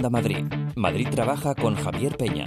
Onda Madrid. Madrid trabaja con Javier Peña.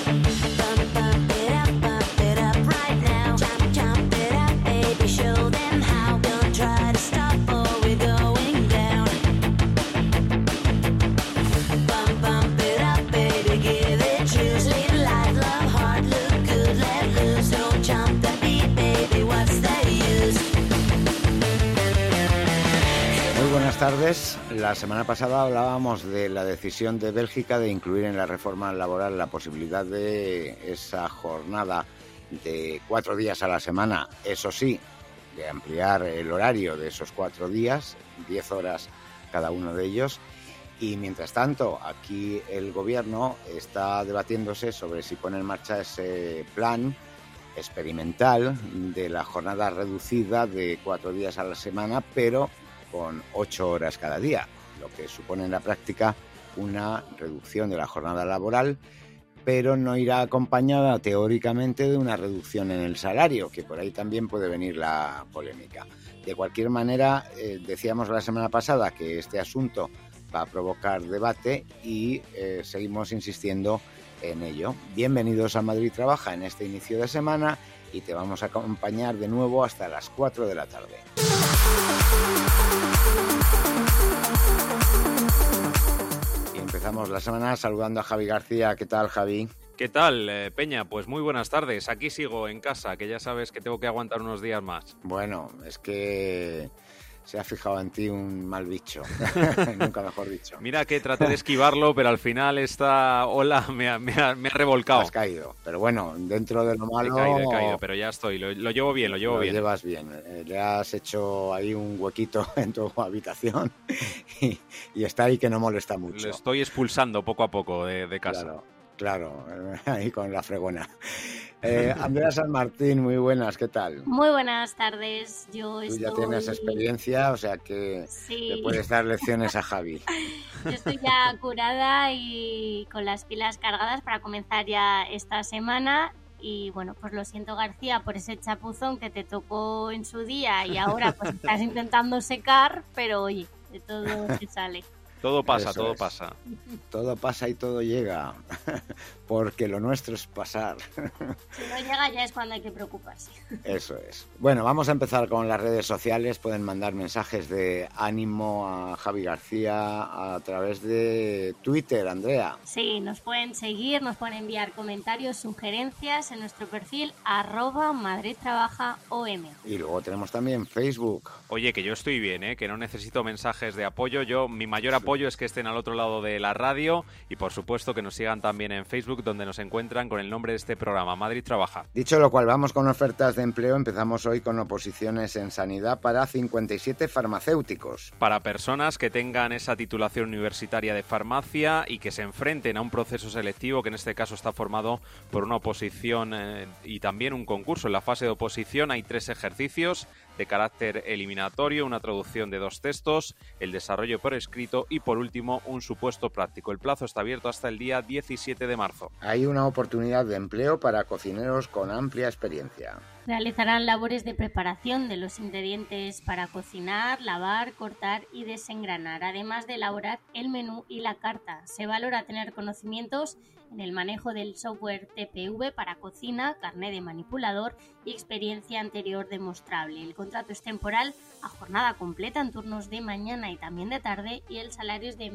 Buenas tardes. La semana pasada hablábamos de la decisión de Bélgica de incluir en la reforma laboral la posibilidad de esa jornada de 4 días a la semana, eso sí, de ampliar el horario de esos 4 días, 10 horas cada uno de ellos. Y mientras tanto, aquí el gobierno está debatiéndose sobre si pone en marcha ese plan experimental de la jornada reducida de 4 días a la semana, pero con 8 horas cada día, lo que supone en la práctica una reducción de la jornada laboral, pero no irá acompañada teóricamente de una reducción en el salario, que por ahí también puede venir la polémica. De cualquier manera, decíamos la semana pasada que este asunto va a provocar debate y seguimos insistiendo en ello. Bienvenidos a Madrid Trabaja en este inicio de semana y te vamos a acompañar de nuevo hasta las 4 de la tarde. Y empezamos la semana saludando a Javi García. ¿Qué tal, Javi? ¿Qué tal, Peña? Pues muy buenas tardes. Aquí sigo en casa, que ya sabes que tengo que aguantar unos días más. Bueno, es que se ha fijado en ti un mal bicho, nunca mejor dicho. Mira que traté de esquivarlo, pero al final esta ola me ha revolcado. Has caído, pero bueno, dentro de lo malo... He caído, pero ya estoy, lo llevo bien, lo llevo bien. Lo llevas bien, le has hecho ahí un huequito en tu habitación y está ahí que no molesta mucho. Lo estoy expulsando poco a poco de casa. Claro, ahí con la fregona. Andrea San Martín, muy buenas, ¿qué tal? Muy buenas tardes. Tú ya tienes experiencia, o sea que sí, le puedes dar lecciones a Javi. Yo estoy ya curada y con las pilas cargadas para comenzar ya esta semana. Y bueno, pues lo siento, García, por ese chapuzón que te tocó en su día y ahora pues estás intentando secar, pero oye, de todo se sale. Todo pasa, todo pasa. Todo pasa y todo llega, porque lo nuestro es pasar. Si no llega ya es cuando hay que preocuparse. Eso es. Bueno, vamos a empezar con las redes sociales. Pueden mandar mensajes de ánimo a Javi García a través de Twitter, Andrea. Sí, nos pueden seguir, nos pueden enviar comentarios, sugerencias en nuestro perfil @MadridTrabajaOM. Y luego tenemos también Facebook. Oye, que yo estoy bien, que no necesito mensajes de apoyo. Mi mayor apoyo es que estén al otro lado de la radio y por supuesto que nos sigan también en Facebook, donde nos encuentran con el nombre de este programa, Madrid Trabaja. Dicho lo cual, vamos con ofertas de empleo. Empezamos hoy con oposiciones en sanidad para 57 farmacéuticos. Para personas que tengan esa titulación universitaria de farmacia y que se enfrenten a un proceso selectivo, que en este caso está formado por una oposición y también un concurso. En la fase de oposición hay 3 ejercicios de carácter eliminatorio, una traducción de 2 textos, el desarrollo por escrito y por último un supuesto práctico. El plazo está abierto hasta el día 17 de marzo. Hay una oportunidad de empleo para cocineros con amplia experiencia. Realizarán labores de preparación de los ingredientes para cocinar, lavar, cortar y desengranar, además de elaborar el menú y la carta. Se valora tener conocimientos en el manejo del software TPV para cocina, carné de manipulador y experiencia anterior demostrable. El contrato es temporal a jornada completa en turnos de mañana y también de tarde y el salario es de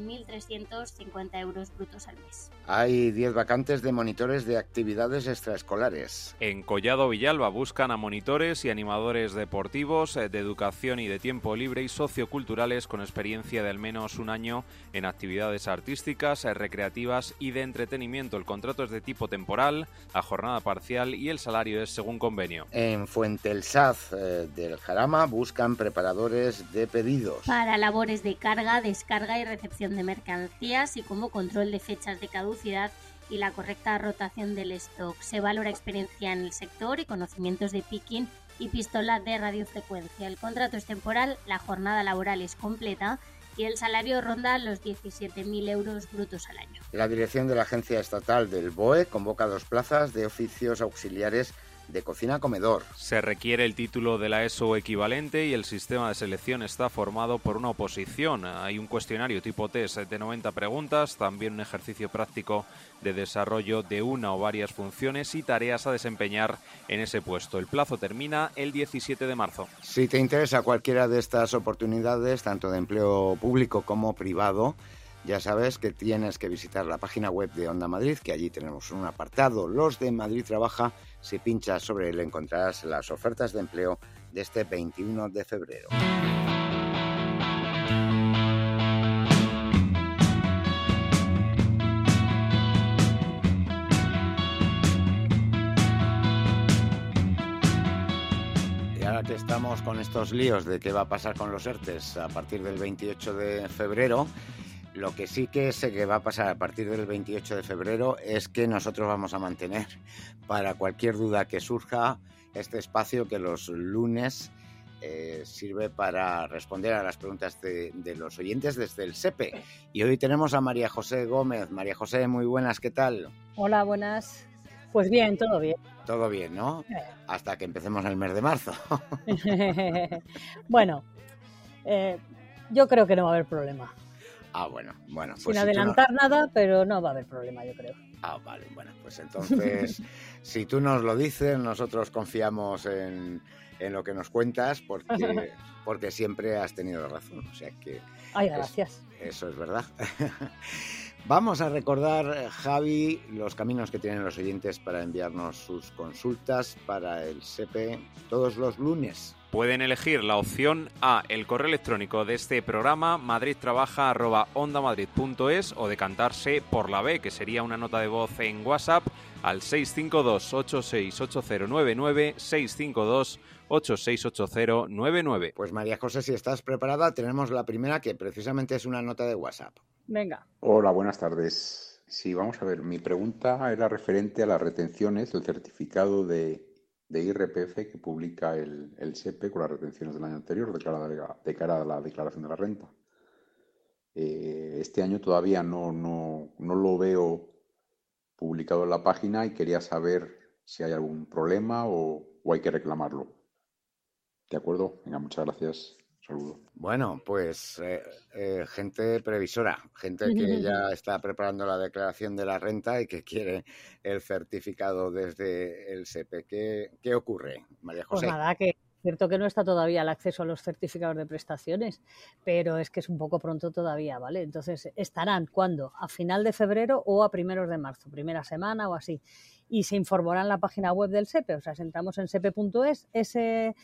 1.350 euros brutos al mes. Hay 10 vacantes de monitores de actividades extraescolares. En Collado Villalba buscan a monitores y animadores deportivos, de educación y de tiempo libre y socioculturales con experiencia de al menos un año en actividades artísticas, recreativas y de entretenimiento. El contrato es de tipo temporal, a jornada parcial y el salario es según convenio. En Fuentelsaz del Jarama buscan preparadores de pedidos. Para labores de carga, descarga y recepción de mercancías y como control de fechas de caducidad y la correcta rotación del stock. Se valora experiencia en el sector y conocimientos de picking y pistola de radiofrecuencia. El contrato es temporal, la jornada laboral es completa y el salario ronda los 17.000 euros brutos al año. La dirección de la Agencia Estatal del BOE convoca 2 plazas de oficios auxiliares de cocina-comedor. Se requiere el título de la ESO o equivalente y el sistema de selección está formado por una oposición. Hay un cuestionario tipo test de 90 preguntas, también un ejercicio práctico de desarrollo de una o varias funciones y tareas a desempeñar en ese puesto. El plazo termina el 17 de marzo. Si te interesa cualquiera de estas oportunidades, tanto de empleo público como privado, ya sabes que tienes que visitar la página web de Onda Madrid, que allí tenemos un apartado, Los de Madrid Trabaja. Si pinchas sobre él encontrarás las ofertas de empleo de este 21 de febrero. Y ahora que estamos con estos líos de qué va a pasar con los ERTEs a partir del 28 de febrero, lo que sí que sé que va a pasar a partir del 28 de febrero es que nosotros vamos a mantener, para cualquier duda que surja, este espacio que los lunes sirve para responder a las preguntas de los oyentes desde el SEPE. Y hoy tenemos a María José Gómez. María José, muy buenas, ¿qué tal? Hola, buenas. Pues bien, todo bien. Todo bien, ¿no? Hasta que empecemos el mes de marzo. Bueno, yo creo que no va a haber problema. Ah, bueno. Pues sin adelantar nada, pero no va a haber problema, yo creo. Ah, vale, bueno, pues entonces, si tú nos lo dices, nosotros confiamos en lo que nos cuentas, porque siempre has tenido razón, o sea que... Ay, gracias. Eso es verdad. Vamos a recordar, Javi, los caminos que tienen los oyentes para enviarnos sus consultas para el SEPE todos los lunes. Pueden elegir la opción A, el correo electrónico de este programa, madridtrabaja@ondamadrid.es, o decantarse por la B, que sería una nota de voz en WhatsApp al 652-868099, 652-868099. Pues María José, si estás preparada, tenemos la primera, que precisamente es una nota de WhatsApp. Venga. Hola, buenas tardes. Sí, vamos a ver, mi pregunta era referente a las retenciones del certificado de IRPF que publica el SEPE con las retenciones del año anterior de cara a la declaración de la renta. Este año todavía no lo veo publicado en la página y quería saber si hay algún problema o hay que reclamarlo. ¿De acuerdo? Venga, muchas gracias. Saludo. Bueno, pues gente previsora, gente que ya está preparando la declaración de la renta y que quiere el certificado desde el SEPE. ¿Qué ocurre, María José? Pues nada, que es cierto que no está todavía el acceso a los certificados de prestaciones, pero es que es un poco pronto todavía, ¿vale? Entonces, ¿estarán cuándo? ¿A final de febrero o a primeros de marzo? Primera semana o así. Y se informará en la página web del SEPE, o sea, si entramos en sepe.es, ese...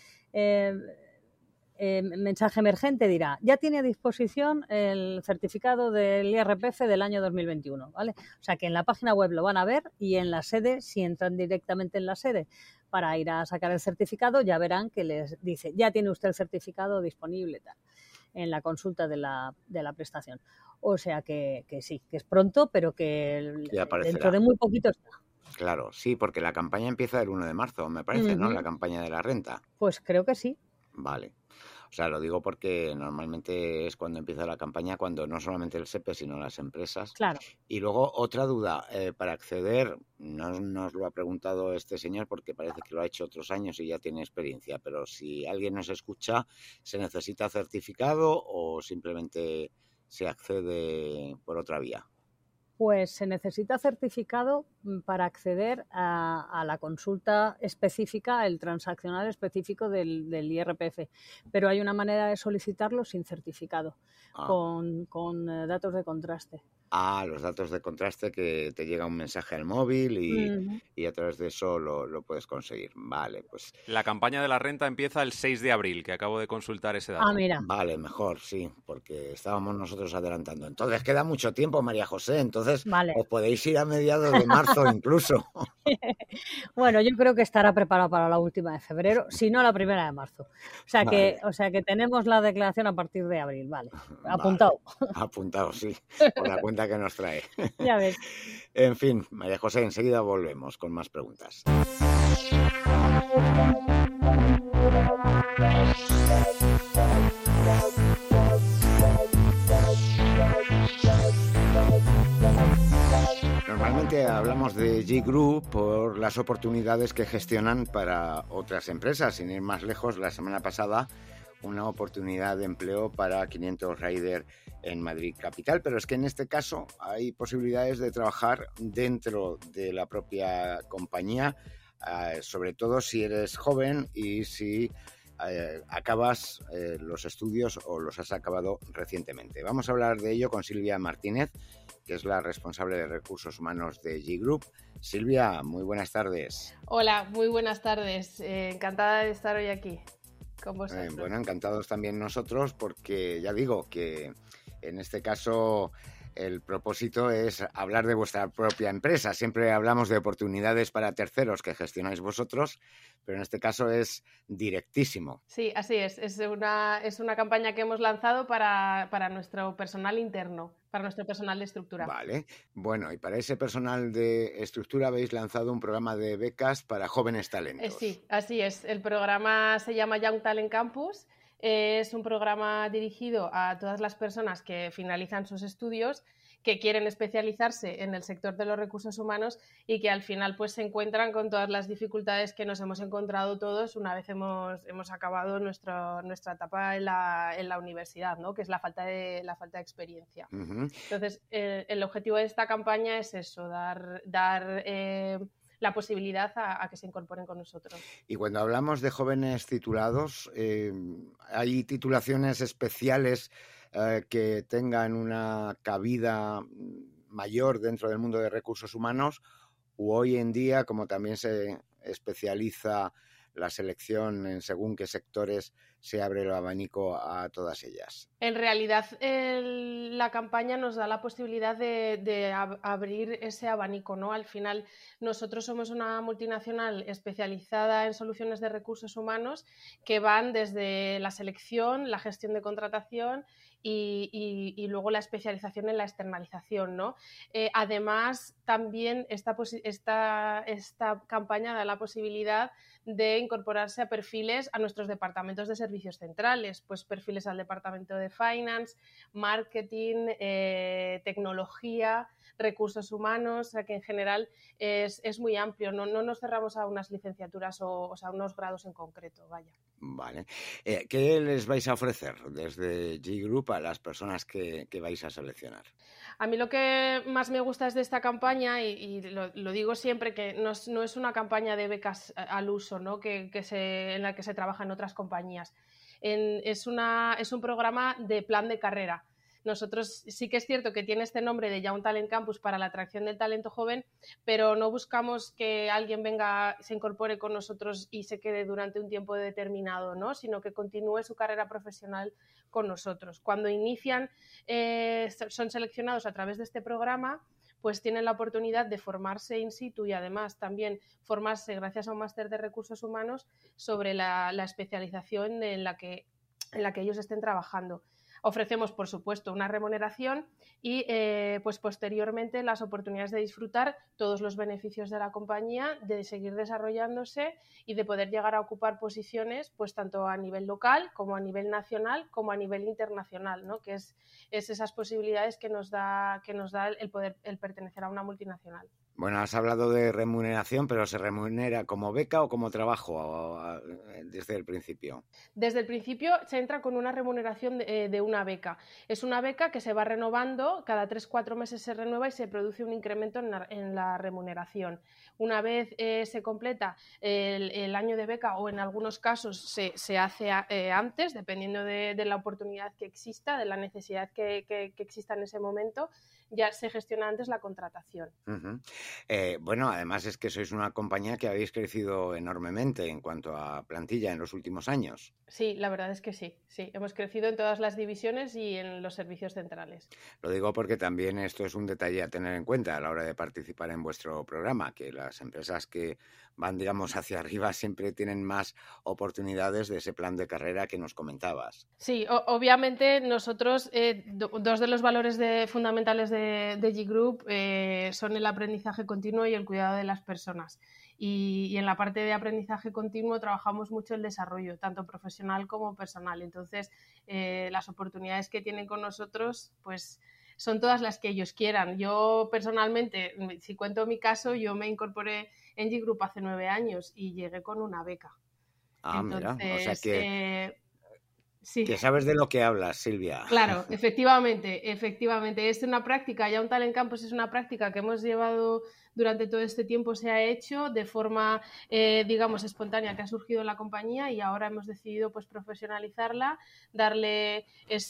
mensaje emergente dirá, ya tiene a disposición el certificado del IRPF del año 2021, ¿vale? O sea que en la página web lo van a ver y en la sede, si entran directamente en la sede para ir a sacar el certificado, ya verán que les dice, ya tiene usted el certificado disponible tal, en la consulta de la prestación. O sea que sí, que es pronto, pero que dentro de muy poquito está. Claro, sí, porque la campaña empieza el 1 de marzo, me parece, ¿no? La campaña de la renta. Pues creo que sí. Vale. O sea, lo digo porque normalmente es cuando empieza la campaña, cuando no solamente el SEPE, sino las empresas. Claro. Y luego otra duda, para acceder, no nos lo ha preguntado este señor porque parece que lo ha hecho otros años y ya tiene experiencia, pero si alguien nos escucha, ¿se necesita certificado o simplemente se accede por otra vía? Pues se necesita certificado para acceder a la consulta específica, el transaccional específico del IRPF, pero hay una manera de solicitarlo sin certificado, con datos de contraste. Los datos de contraste, que te llega un mensaje al móvil y a través de eso lo puedes conseguir. Vale, pues... La campaña de la renta empieza el 6 de abril, que acabo de consultar ese dato. Mira. Vale, mejor, sí, porque estábamos nosotros adelantando. Entonces queda mucho tiempo, María José, entonces os podéis ir a mediados de marzo incluso. Bueno, yo creo que estará preparado para la última de febrero, si no la primera de marzo. O sea que tenemos la declaración a partir de abril, vale. Apuntado. Vale. Apuntado, sí, por la cuenta que nos trae. Ya ves. En fin, María José, enseguida volvemos con más preguntas. habitualmente hablamos de G Group por las oportunidades que gestionan para otras empresas. Sin ir más lejos, la semana pasada una oportunidad de empleo para 500 Rider en Madrid capital, pero es que en este caso hay posibilidades de trabajar dentro de la propia compañía, sobre todo si eres joven y si acabas los estudios o los has acabado recientemente. Vamos a hablar de ello con Silvia Martínez, que es la responsable de recursos humanos de G Group. Silvia, muy buenas tardes. Hola, muy buenas tardes. Encantada de estar hoy aquí con vosotros. Bueno, encantados también nosotros, porque ya digo que en este caso el propósito es hablar de vuestra propia empresa. Siempre hablamos de oportunidades para terceros que gestionáis vosotros, pero en este caso es directísimo. Sí, así es. Es una campaña que hemos lanzado para nuestro personal interno, para nuestro personal de estructura. Vale. Bueno, y para ese personal de estructura habéis lanzado un programa de becas para jóvenes talentos. Sí, así es. El programa se llama Young Talent Campus. Es un programa dirigido a todas las personas que finalizan sus estudios, que quieren especializarse en el sector de los recursos humanos y que al final pues se encuentran con todas las dificultades que nos hemos encontrado todos una vez hemos acabado nuestra etapa en la universidad, ¿no? Que es la falta de experiencia. Uh-huh. Entonces, el objetivo de esta campaña es eso, dar la posibilidad a que se incorporen con nosotros. Y cuando hablamos de jóvenes titulados, ¿hay titulaciones especiales que tengan una cabida mayor dentro del mundo de recursos humanos? ¿O hoy en día, como también se especializa la selección en según qué sectores, se abre el abanico a todas ellas? En realidad, la campaña nos da la posibilidad de abrir ese abanico, ¿no? Al final, nosotros somos una multinacional especializada en soluciones de recursos humanos que van desde la selección, la gestión de contratación y luego la especialización en la externalización, ¿no? Además, también esta campaña da la posibilidad de incorporarse a perfiles a nuestros departamentos de servicios centrales, pues perfiles al departamento de Finance, Marketing, Tecnología, Recursos Humanos, o sea que en general es muy amplio, no nos cerramos a unas licenciaturas o a unos grados en concreto, vaya. Vale. ¿Qué les vais a ofrecer desde G Group a las personas que vais a seleccionar? A mí lo que más me gusta es de esta campaña, y lo digo siempre, que no es una campaña de becas al uso, ¿no? En la que se trabaja en otras compañías. Es un programa de plan de carrera. Nosotros sí que es cierto que tiene este nombre de Young Talent Campus para la atracción del talento joven, pero no buscamos que alguien venga, se incorpore con nosotros y se quede durante un tiempo determinado, ¿no? Sino que continúe su carrera profesional con nosotros. Cuando inician, son seleccionados a través de este programa, pues tienen la oportunidad de formarse in situ y además también formarse gracias a un máster de recursos humanos sobre la especialización en la que ellos estén trabajando. Ofrecemos, por supuesto, una remuneración y pues posteriormente las oportunidades de disfrutar todos los beneficios de la compañía, de seguir desarrollándose y de poder llegar a ocupar posiciones pues tanto a nivel local como a nivel nacional como a nivel internacional, ¿no? Que es esas posibilidades que nos da el pertenecer a una multinacional. Bueno, has hablado de remuneración, pero ¿se remunera como beca o como trabajo desde el principio? Desde el principio se entra con una remuneración de una beca. Es una beca que se va renovando, cada 3-4 meses se renueva y se produce un incremento en la remuneración. Una vez se completa el año de beca, o en algunos casos se hace antes, dependiendo de la oportunidad que exista, de la necesidad que exista en ese momento, ya se gestiona antes la contratación. Uh-huh. Bueno, además es que sois una compañía que habéis crecido enormemente en cuanto a plantilla en los últimos años. Sí, la verdad es que sí. Hemos crecido en todas las divisiones y en los servicios centrales. Lo digo porque también esto es un detalle a tener en cuenta a la hora de participar en vuestro programa, que las empresas que van, digamos, hacia arriba siempre tienen más oportunidades de ese plan de carrera que nos comentabas. Sí, obviamente nosotros, dos de los valores fundamentales de G Group son el aprendizaje continuo y el cuidado de las personas. Y en la parte de aprendizaje continuo trabajamos mucho el desarrollo, tanto profesional como personal. Entonces, las oportunidades que tienen con nosotros, pues son todas las que ellos quieran. Yo personalmente, si cuento mi caso, yo me incorporé en G Group hace 9 años y llegué con una beca. Entonces, mira, o sea que... Sí. Que sabes de lo que hablas, Silvia. Claro, efectivamente. Es una práctica, ya un Talent Campus es una práctica que hemos llevado durante todo este tiempo, se ha hecho de forma, digamos, espontánea, que ha surgido en la compañía, y ahora hemos decidido pues profesionalizarla, darle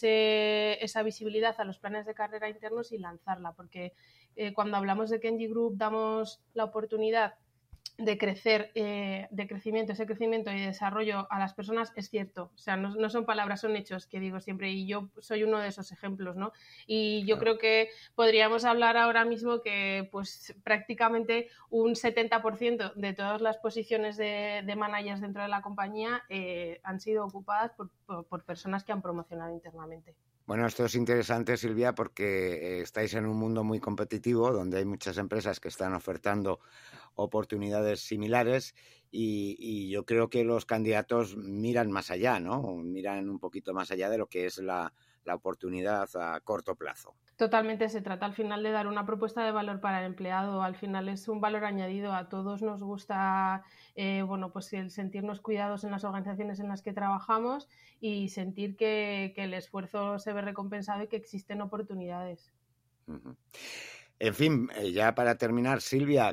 esa visibilidad a los planes de carrera internos y lanzarla, porque cuando hablamos de que en G Group damos la oportunidad de crecer, de crecimiento, ese crecimiento y desarrollo a las personas, es cierto. O sea, no son palabras, son hechos, que digo siempre, y yo soy uno de esos ejemplos, ¿no? Y yo creo que podríamos hablar ahora mismo que pues prácticamente un 70% de todas las posiciones de managers dentro de la compañía han sido ocupadas por personas que han promocionado internamente. Bueno, esto es interesante, Silvia, porque estáis en un mundo muy competitivo donde hay muchas empresas que están ofertando oportunidades similares y yo creo que los candidatos miran más allá, ¿no? Miran un poquito más allá de lo que es la oportunidad a corto plazo. Totalmente, se trata al final de dar una propuesta de valor para el empleado. Al final es un valor añadido. A todos nos gusta pues el sentirnos cuidados en las organizaciones en las que trabajamos y sentir que el esfuerzo se ve recompensado y que existen oportunidades. Uh-huh. En fin, ya para terminar, Silvia,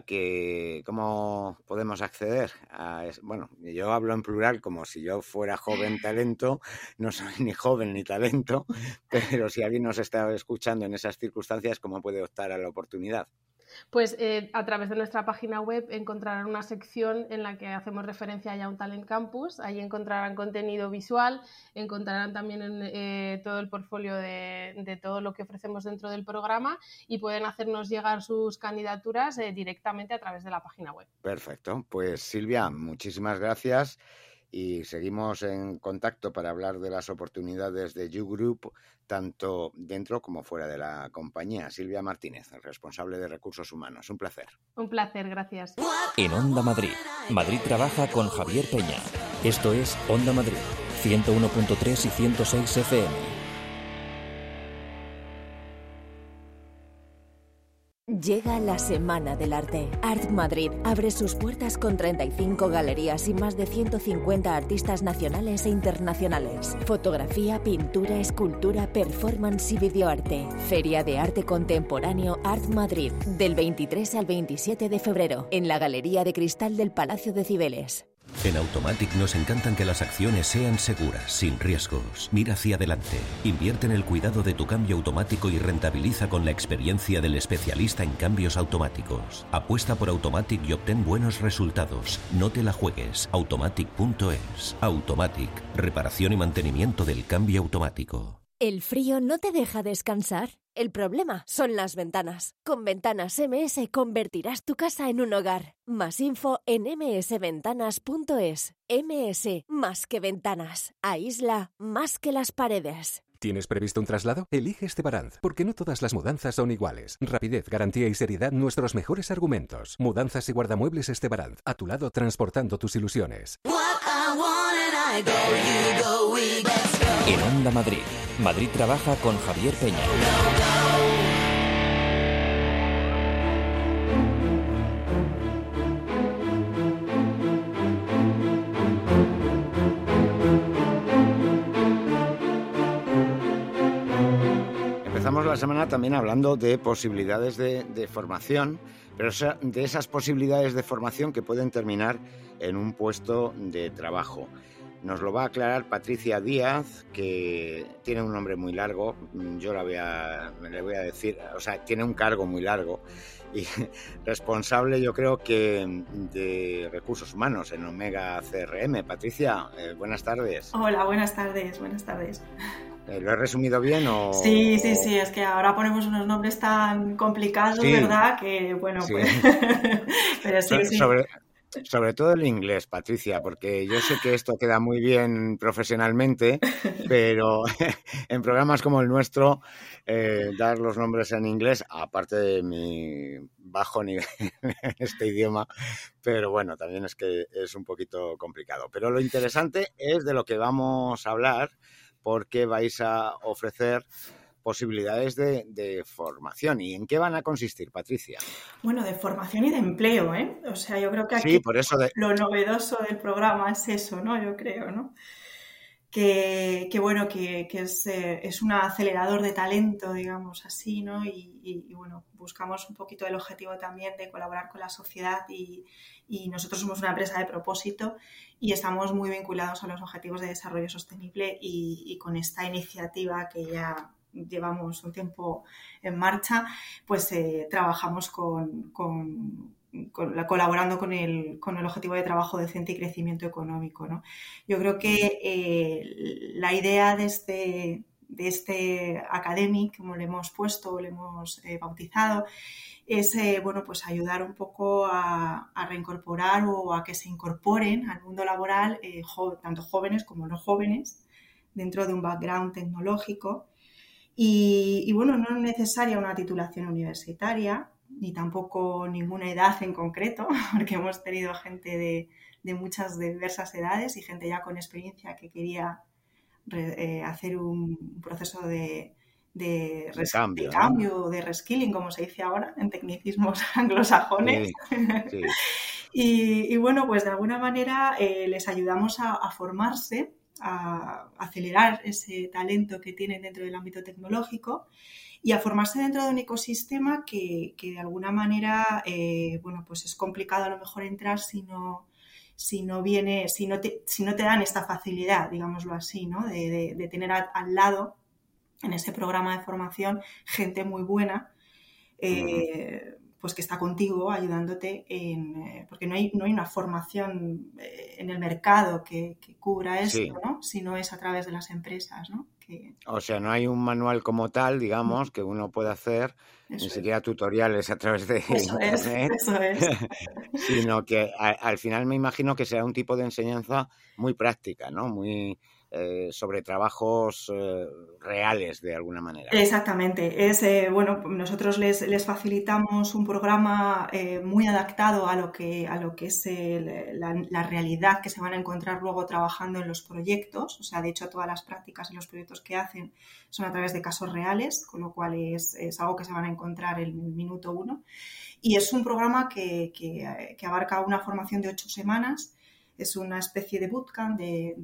¿cómo podemos acceder a bueno, yo hablo en plural como si yo fuera joven talento, no soy ni joven ni talento, pero si alguien nos está escuchando en esas circunstancias, ¿cómo puede optar a la oportunidad? Pues a través de nuestra página web encontrarán una sección en la que hacemos referencia ya a un Talent Campus. Ahí encontrarán contenido visual, encontrarán también todo el portfolio de todo lo que ofrecemos dentro del programa y pueden hacernos llegar sus candidaturas directamente a través de la página web. Perfecto. Pues Silvia, muchísimas gracias y seguimos en contacto para hablar de las oportunidades de You Group, tanto dentro como fuera de la compañía. Silvia Martínez, responsable de Recursos Humanos. Un placer. Un placer, gracias. En Onda Madrid. Madrid trabaja con Javier Peña. Esto es Onda Madrid, 101.3 y 106 FM. Llega la Semana del Arte. Art Madrid abre sus puertas con 35 galerías y más de 150 artistas nacionales e internacionales. Fotografía, pintura, escultura, performance y videoarte. Feria de Arte Contemporáneo Art Madrid, del 23 al 27 de febrero, en la Galería de Cristal del Palacio de Cibeles. En Automatic nos encantan que las acciones sean seguras, sin riesgos. Mira hacia adelante. Invierte en el cuidado de tu cambio automático y rentabiliza con la experiencia del especialista en cambios automáticos. Apuesta por Automatic y obtén buenos resultados. No te la juegues. Automatic.es. Automatic. Reparación y mantenimiento del cambio automático. ¿El frío no te deja descansar? El problema son las ventanas. Con Ventanas MS convertirás tu casa en un hogar. Más info en msventanas.es. MS, más que ventanas. Aísla más que las paredes. ¿Tienes previsto un traslado? Elige Estebaranz, porque no todas las mudanzas son iguales. Rapidez, garantía y seriedad, nuestros mejores argumentos. Mudanzas y guardamuebles Estebaranz, a tu lado transportando tus ilusiones. En Onda Madrid. Madrid trabaja con Javier Peña. Empezamos la semana también hablando de posibilidades de formación, pero de esas posibilidades de formación que pueden terminar en un puesto de trabajo. Nos lo va a aclarar Patricia Díaz, que tiene un nombre muy largo, yo le voy a decir, o sea, tiene un cargo muy largo y responsable, yo creo que de Recursos Humanos en Omega CRM. Patricia, buenas tardes. Hola, buenas tardes. ¿Lo he resumido bien o...? Sí, es que ahora ponemos unos nombres tan complicados, sí, ¿verdad? Que, bueno, sí. Pues... Pero sí. Sobre todo el inglés, Patricia, porque yo sé que esto queda muy bien profesionalmente, pero en programas como el nuestro, dar los nombres en inglés, aparte de mi bajo nivel en este idioma, pero bueno, también es que es un poquito complicado. Pero lo interesante es de lo que vamos a hablar, porque vais a ofrecer posibilidades de formación. ¿Y en qué van a consistir, Patricia? Bueno, de formación y de empleo, ¿eh? O sea, yo creo que aquí sí, por eso lo novedoso del programa es eso, ¿no? Yo creo, ¿no? Que es un acelerador de talento, digamos así, ¿no? Y bueno, buscamos un poquito el objetivo también de colaborar con la sociedad y nosotros somos una empresa de propósito y estamos muy vinculados a los objetivos de desarrollo sostenible y con esta iniciativa que ya llevamos un tiempo en marcha, pues trabajamos colaborando con el objetivo de trabajo decente y crecimiento económico, ¿no? Yo creo que la idea de este academic, como le hemos puesto, le hemos bautizado, es pues ayudar un poco a reincorporar o a que se incorporen al mundo laboral tanto jóvenes como no jóvenes dentro de un background tecnológico y bueno, no es necesaria una titulación universitaria ni tampoco ninguna edad en concreto, porque hemos tenido gente de muchas diversas edades y gente ya con experiencia que quería hacer un proceso de cambio, de reskilling, como se dice ahora, en tecnicismos anglosajones. Sí. Y bueno, pues de alguna manera les ayudamos a formarse, a acelerar ese talento que tienen dentro del ámbito tecnológico y a formarse dentro de un ecosistema que de alguna manera, pues es complicado a lo mejor entrar si no te dan esta facilidad, digámoslo así, ¿no? De tener al lado en ese programa de formación gente muy buena, pues que está contigo ayudándote porque no hay una formación en el mercado que cubra esto, sí, ¿no? Si no es a través de las empresas, ¿no? O sea, no hay un manual como tal, digamos, que uno pueda hacer, ni siquiera tutoriales a través de internet. Eso es. Sino que al final me imagino que será un tipo de enseñanza muy práctica, ¿no? Muy sobre trabajos reales, de alguna manera. Exactamente. Nosotros les facilitamos un programa muy adaptado a lo que es la realidad que se van a encontrar luego trabajando en los proyectos. O sea, de hecho, todas las prácticas y los proyectos que hacen son a través de casos reales, con lo cual es algo que se van a encontrar en el minuto 1. Y es un programa que abarca una formación de 8 semanas. Es una especie de bootcamp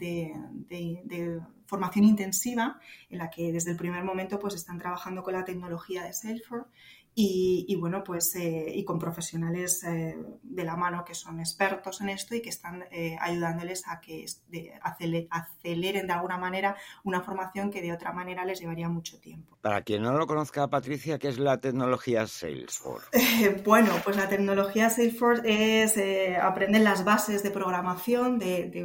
de formación intensiva en la que desde el primer momento pues están trabajando con la tecnología de Salesforce y con profesionales de la mano que son expertos en esto y que están ayudándoles a que aceleren de alguna manera una formación que de otra manera les llevaría mucho tiempo. Para quien no lo conozca, Patricia, ¿qué es la tecnología Salesforce? Pues la tecnología Salesforce es aprender las bases de programación de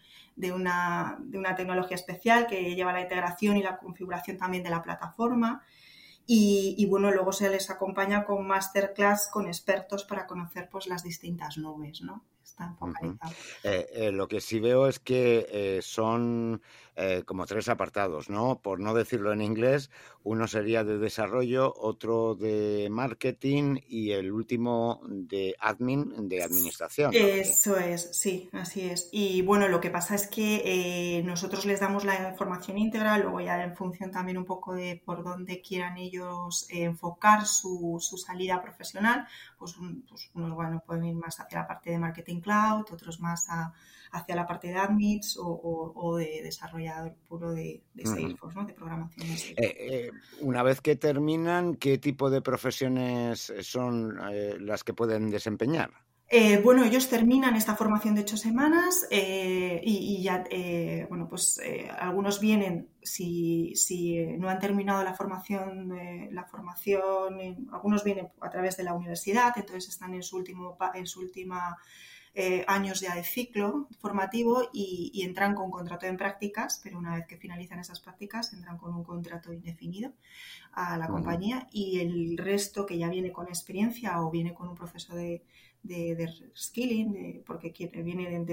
una tecnología especial que lleva la integración y la configuración también de la plataforma. Y luego se les acompaña con masterclass con expertos para conocer pues las distintas nubes, ¿no? Están focalizados. Lo que sí veo es que son como 3 apartados, ¿no? Por no decirlo en inglés, uno sería de desarrollo, otro de marketing y el último de administración, ¿no? Eso es, sí, así es. Y bueno, lo que pasa es que nosotros les damos la formación íntegra, luego ya en función también un poco de por dónde quieran ellos enfocar su salida profesional, pues unos pueden ir más hacia la parte de marketing cloud, otros más hacia la parte de admins o de desarrollador puro de Salesforce, ¿no? De programación de Salesforce. Una vez que terminan, ¿qué tipo de profesiones son las que pueden desempeñar? Ellos terminan esta formación de 8 semanas y ya, algunos vienen, si no han terminado la formación, algunos vienen a través de la universidad, entonces están en su última años ya de ciclo formativo y entran con contrato en prácticas, pero una vez que finalizan esas prácticas entran con un contrato indefinido a la compañía y el resto que ya viene con experiencia o viene con un proceso de skilling, porque viene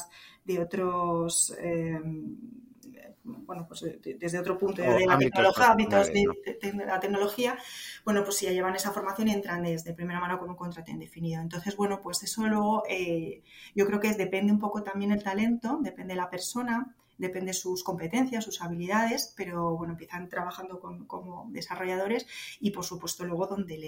desde otro punto de la tecnología, hábitos de la tecnología, pues si ya llevan esa formación entran desde primera mano con un contrato indefinido. Entonces, eso luego yo creo que depende un poco también el talento, depende de la persona. depende de sus competencias, sus habilidades, pero bueno, empiezan trabajando como desarrolladores y por supuesto luego donde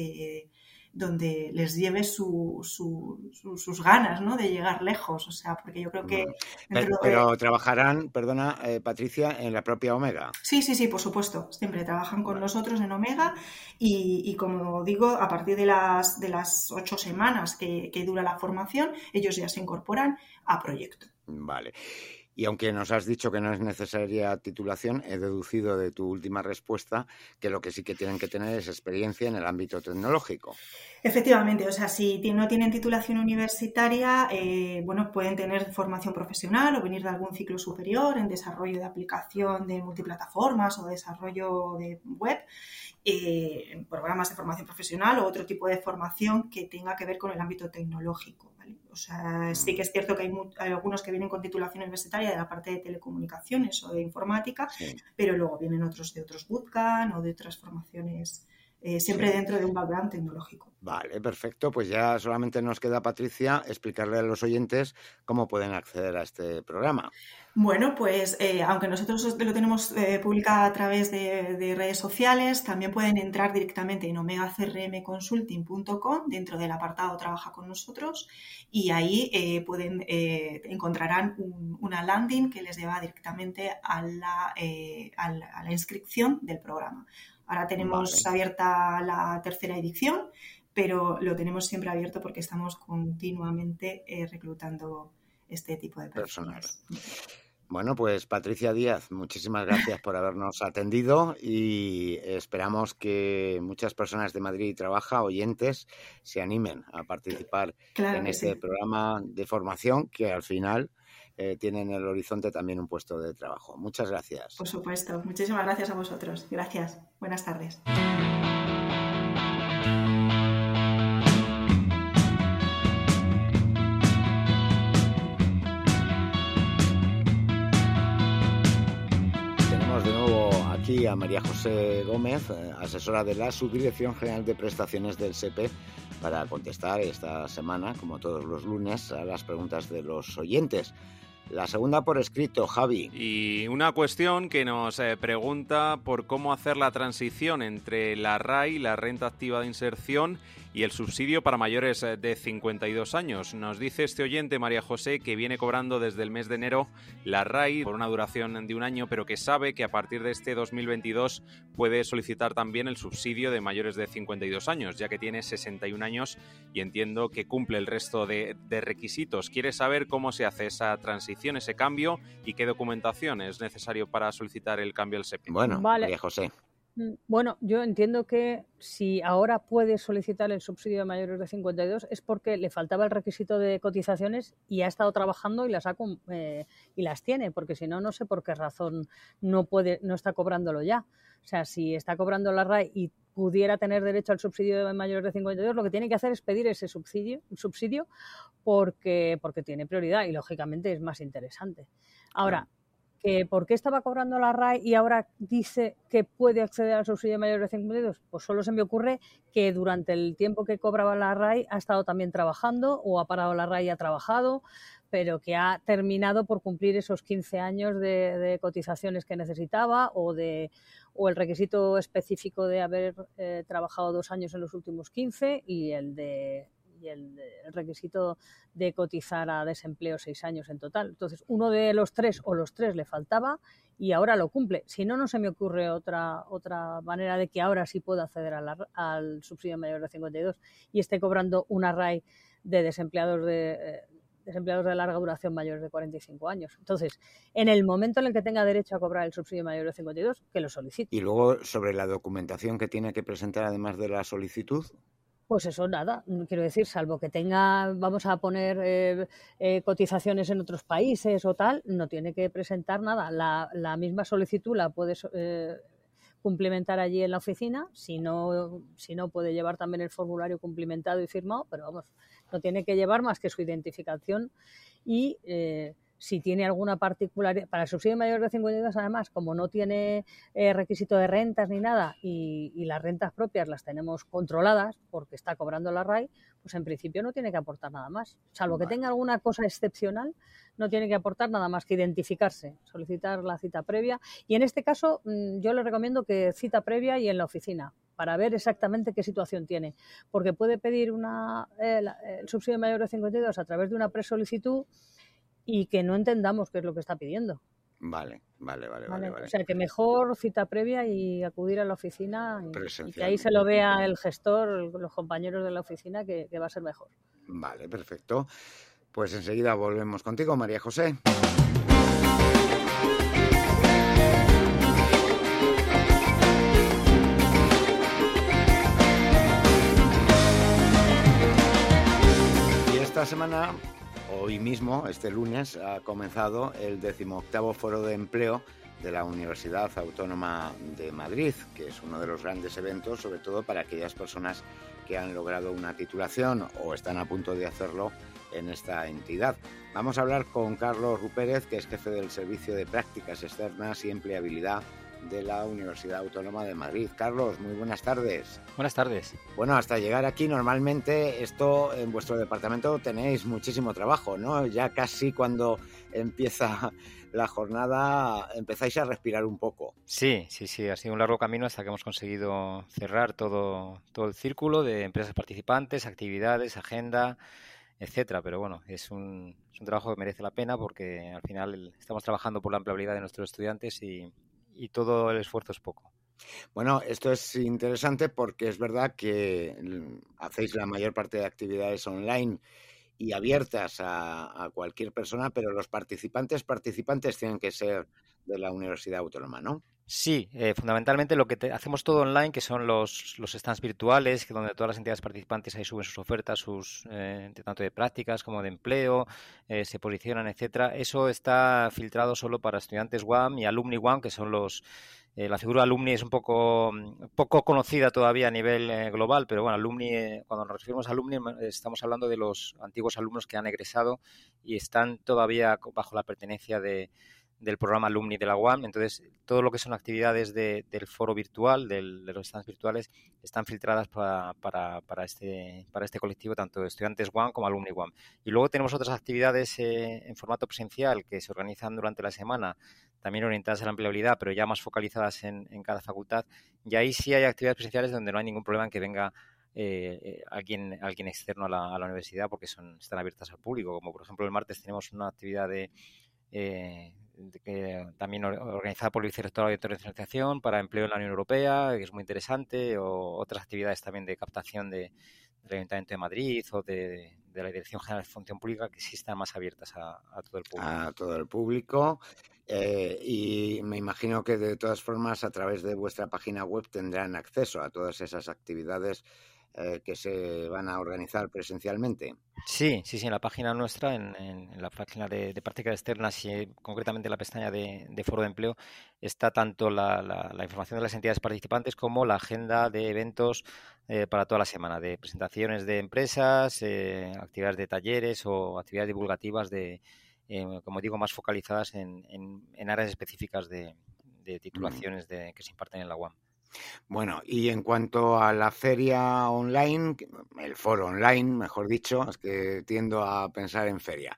les lleve sus ganas, ¿no? De llegar lejos, o sea, porque yo creo que... Pero trabajarán, perdona, Patricia, en la propia Omega. Sí, por supuesto, siempre trabajan con nosotros en Omega y como digo, a partir de las 8 semanas que dura la formación, ellos ya se incorporan a proyecto. Vale. Y aunque nos has dicho que no es necesaria titulación, he deducido de tu última respuesta que lo que sí que tienen que tener es experiencia en el ámbito tecnológico. Efectivamente, o sea, si no tienen titulación universitaria, bueno, pueden tener formación profesional o venir de algún ciclo superior en desarrollo de aplicación de multiplataformas o desarrollo de web, en programas de formación profesional o otro tipo de formación que tenga que ver con el ámbito tecnológico, ¿vale? O sea, sí que es cierto que hay algunos que vienen con titulación universitaria de la parte de telecomunicaciones o de informática, sí, pero luego vienen otros de otros bootcamp o de otras formaciones, siempre sí, dentro de un background tecnológico. Vale, perfecto. Pues ya solamente nos queda, Patricia, explicarle a los oyentes cómo pueden acceder a este programa. Bueno, pues aunque nosotros lo tenemos publicado a través de redes sociales, también pueden entrar directamente en omegacrmconsulting.com dentro del apartado Trabaja con nosotros y ahí encontrarán una landing que les lleva directamente a la inscripción del programa. Ahora tenemos abierta la 3ª edición, pero lo tenemos siempre abierto porque estamos continuamente reclutando este tipo de personas. Bueno, pues Patricia Díaz, muchísimas gracias por habernos atendido y esperamos que muchas personas de Madrid Trabaja, oyentes, se animen a participar en este programa de formación que al final tiene en el horizonte también un puesto de trabajo. Muchas gracias. Por supuesto. Muchísimas gracias a vosotros. Gracias. Buenas tardes. Aquí a María José Gómez, asesora de la Subdirección General de Prestaciones del SEPE, para contestar esta semana, como todos los lunes, a las preguntas de los oyentes. La segunda por escrito, Javi. Y una cuestión que nos pregunta por cómo hacer la transición entre la RAI, la renta activa de inserción, y el subsidio para mayores de 52 años. Nos dice este oyente, María José, que viene cobrando desde el mes de enero la RAI por una duración de un año, pero que sabe que a partir de este 2022 puede solicitar también el subsidio de mayores de 52 años, ya que tiene 61 años y entiendo que cumple el resto de requisitos. Quiere saber cómo se hace esa transición, ese cambio, y qué documentación es necesario para solicitar el cambio al SEPE. Bueno, vale. María José. Bueno, yo entiendo que si ahora puede solicitar el subsidio de mayores de 52 es porque le faltaba el requisito de cotizaciones y ha estado trabajando y las tiene, porque si no, no sé por qué razón no está cobrándolo ya. O sea, si está cobrando la RAI y pudiera tener derecho al subsidio de mayores de 52, lo que tiene que hacer es pedir ese subsidio porque tiene prioridad y, lógicamente, es más interesante. Ahora, ¿por qué estaba cobrando la RAI y ahora dice que puede acceder al subsidio de mayores de 52? Pues solo se me ocurre que durante el tiempo que cobraba la RAI ha estado también trabajando, o ha parado la RAI y ha trabajado, pero que ha terminado por cumplir esos 15 años de cotizaciones que necesitaba o el requisito específico de haber trabajado 2 años en los últimos 15 y el requisito de cotizar a desempleo 6 años en total. Entonces, uno de los 3 o los 3 le faltaba y ahora lo cumple. Si no, no se me ocurre otra manera de que ahora sí pueda acceder al subsidio mayor de 52 y esté cobrando una RAI de desempleados de larga duración mayores de 45 años. Entonces, en el momento en el que tenga derecho a cobrar el subsidio mayor de 52, que lo solicite. Y luego, sobre la documentación que tiene que presentar además de la solicitud. Pues eso, nada, quiero decir, salvo que tenga, vamos a poner cotizaciones en otros países o tal, no tiene que presentar nada. La misma solicitud la puedes cumplimentar allí en la oficina, si no puede llevar también el formulario cumplimentado y firmado, pero vamos, no tiene que llevar más que su identificación y si tiene alguna particularidad. Para el subsidio mayor de 52, además, como no tiene requisito de rentas ni nada y las rentas propias las tenemos controladas porque está cobrando la RAI, pues en principio no tiene que aportar nada más. Salvo que tenga alguna cosa excepcional, no tiene que aportar nada más que identificarse, solicitar la cita previa. Y en este caso yo le recomiendo que cita previa y en la oficina, para ver exactamente qué situación tiene. Porque puede pedir el subsidio mayor de 52 a través de una presolicitud y que no entendamos qué es lo que está pidiendo. Vale. O sea, que mejor cita previa y acudir a la oficina y que ahí se lo Presencialmente. vea el gestor, los compañeros de la oficina, que va a ser mejor. Vale, perfecto. Pues enseguida volvemos contigo, María José. Y esta semana, hoy mismo, este lunes, ha comenzado el 18º Foro de Empleo de la Universidad Autónoma de Madrid, que es uno de los grandes eventos, sobre todo para aquellas personas que han logrado una titulación o están a punto de hacerlo en esta entidad. Vamos a hablar con Carlos Rupérez, que es jefe del Servicio de Prácticas Externas y Empleabilidad de la Universidad Autónoma de Madrid. Carlos, muy buenas tardes. Buenas tardes. Bueno, hasta llegar aquí, normalmente esto en vuestro departamento tenéis muchísimo trabajo, ¿no? Ya casi cuando empieza la jornada empezáis a respirar un poco. Sí, ha sido un largo camino hasta que hemos conseguido cerrar todo el círculo de empresas participantes, actividades, agenda, etcétera. Pero bueno, es un trabajo que merece la pena porque al final estamos trabajando por la empleabilidad de nuestros estudiantes y todo el esfuerzo es poco. Bueno, esto es interesante porque es verdad que hacéis la mayor parte de actividades online y abiertas a cualquier persona, pero los participantes tienen que ser de la Universidad Autónoma, ¿no? Sí, fundamentalmente lo que hacemos todo online, que son los stands virtuales, que donde todas las entidades participantes ahí suben sus ofertas, tanto de prácticas como de empleo, se posicionan, etcétera. Eso está filtrado solo para estudiantes UAM y alumni UAM, que son la figura alumni es un poco conocida todavía a nivel global, pero bueno, alumni, cuando nos referimos a alumni estamos hablando de los antiguos alumnos que han egresado y están todavía bajo la pertenencia del programa alumni de la UAM. Entonces, todo lo que son actividades del foro virtual, de los stands virtuales, están filtradas para este colectivo, tanto de estudiantes UAM como alumni UAM. Y luego tenemos otras actividades en formato presencial que se organizan durante la semana, también orientadas a la empleabilidad, pero ya más focalizadas en cada facultad. Y ahí sí hay actividades presenciales donde no hay ningún problema en que venga alguien externo a la universidad, porque están abiertas al público. Como por ejemplo el martes tenemos una actividad también organizada por el Vicerrectorado de Internacionalización para empleo en la Unión Europea, que es muy interesante, o otras actividades también de captación del Ayuntamiento de Madrid o de la Dirección General de Función Pública, que sí están más abiertas a todo el público. A todo el público. Y me imagino que de todas formas a través de vuestra página web tendrán acceso a todas esas actividades que se van a organizar presencialmente. Sí, en la página nuestra, en la página de prácticas externas y concretamente en la pestaña de foro de empleo, está tanto la información de las entidades participantes como la agenda de eventos para toda la semana, de presentaciones de empresas, actividades de talleres o actividades divulgativas como digo, más focalizadas en áreas específicas de titulaciones que se imparten en la UAM. Bueno, y en cuanto a la feria online, el foro online, mejor dicho, es que tiendo a pensar en feria.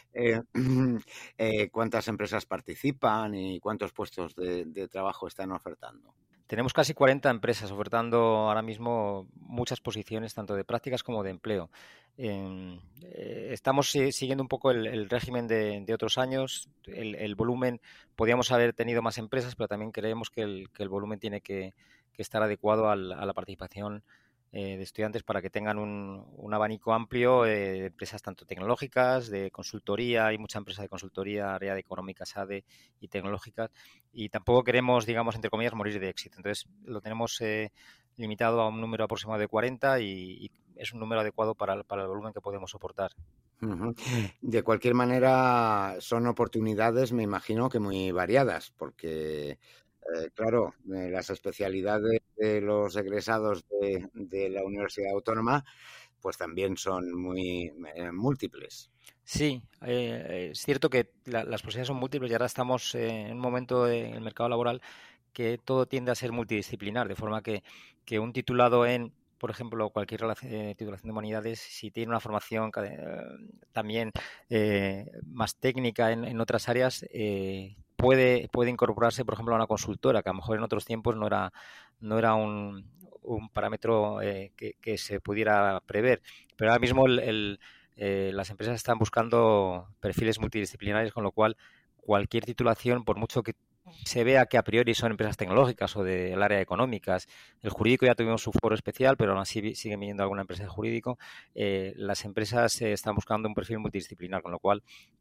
¿Cuántas empresas participan y cuántos puestos de trabajo están ofertando? Tenemos casi 40 empresas ofertando ahora mismo muchas posiciones, tanto de prácticas como de empleo. Estamos siguiendo un poco el régimen de otros años. El volumen, podíamos haber tenido más empresas, pero también creemos que el volumen tiene que estar adecuado a la participación de estudiantes para que tengan un abanico amplio de empresas tanto tecnológicas, de consultoría. Hay mucha empresa de consultoría, área de económicas, ADE y tecnológicas, y tampoco queremos, digamos, entre comillas, morir de éxito. Entonces lo tenemos limitado a un número aproximado de 40 y es un número adecuado para el volumen que podemos soportar. De cualquier manera, son oportunidades, me imagino que muy variadas, porque claro, las especialidades de los egresados de la Universidad Autónoma pues también son muy múltiples. Sí, es cierto que las posibilidades son múltiples y ahora estamos en un momento en el mercado laboral que todo tiende a ser multidisciplinar, de forma que un titulado en, por ejemplo, cualquier titulación de humanidades, si tiene una formación también más técnica en otras áreas, puede incorporarse, por ejemplo, a una consultora, que a lo mejor en otros tiempos no era un parámetro que se pudiera prever. Pero ahora mismo las empresas están buscando perfiles multidisciplinares, con lo cual cualquier titulación, por mucho que se vea que a priori son empresas tecnológicas o del área de económicas, el jurídico ya tuvimos su foro especial, pero aún así siguen viniendo alguna empresa de jurídico, las empresas están buscando un perfil multidisciplinar, con lo cual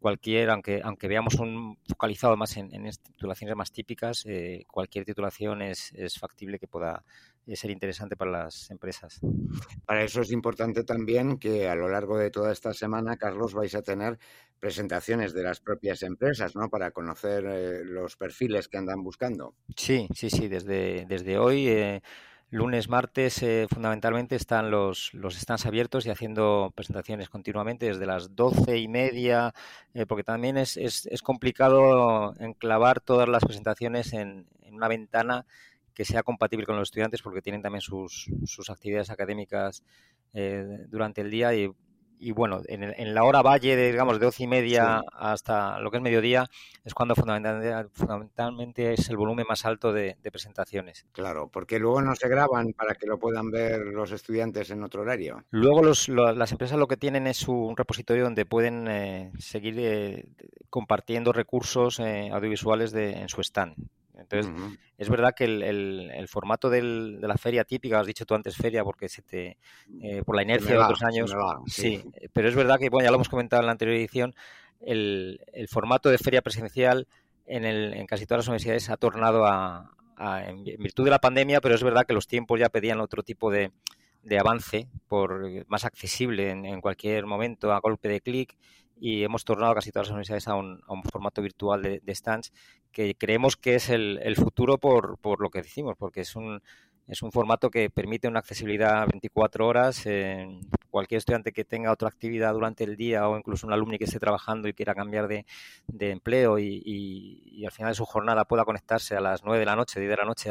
aunque veamos un focalizado más en titulaciones más típicas, cualquier titulación es factible que pueda ser interesante para las empresas. Para eso es importante también que a lo largo de toda esta semana, Carlos, vais a tener presentaciones de las propias empresas, ¿no? Para conocer los perfiles que andan buscando. Sí, desde hoy, lunes, martes, fundamentalmente están los stands abiertos y haciendo presentaciones continuamente desde las 12:30, porque también es complicado enclavar todas las presentaciones en una ventana que sea compatible con los estudiantes, porque tienen también sus actividades académicas durante el día y bueno, en la hora valle de 12:30 hasta lo que es mediodía es cuando fundamentalmente es el volumen más alto de presentaciones. Claro, porque luego no se graban para que lo puedan ver los estudiantes en otro horario. Luego las empresas lo que tienen es un repositorio donde pueden seguir compartiendo recursos audiovisuales en su stand. Entonces, es verdad que el formato de la feria típica, has dicho tú antes feria, porque por la inercia de otros años, sí, pero es verdad que, bueno, ya lo hemos comentado en la anterior edición, el formato de feria presencial en casi todas las universidades ha tornado en virtud de la pandemia, pero es verdad que los tiempos ya pedían otro tipo de avance, más accesible en cualquier momento, a golpe de clic, y hemos tornado casi todas las universidades a un formato virtual de stands que creemos que es el futuro por lo que decimos, porque es un formato que permite una accesibilidad 24 horas. Cualquier estudiante que tenga otra actividad durante el día o incluso un alumni que esté trabajando y quiera cambiar de empleo y al final de su jornada pueda conectarse a las 9 de la noche, 10 de la noche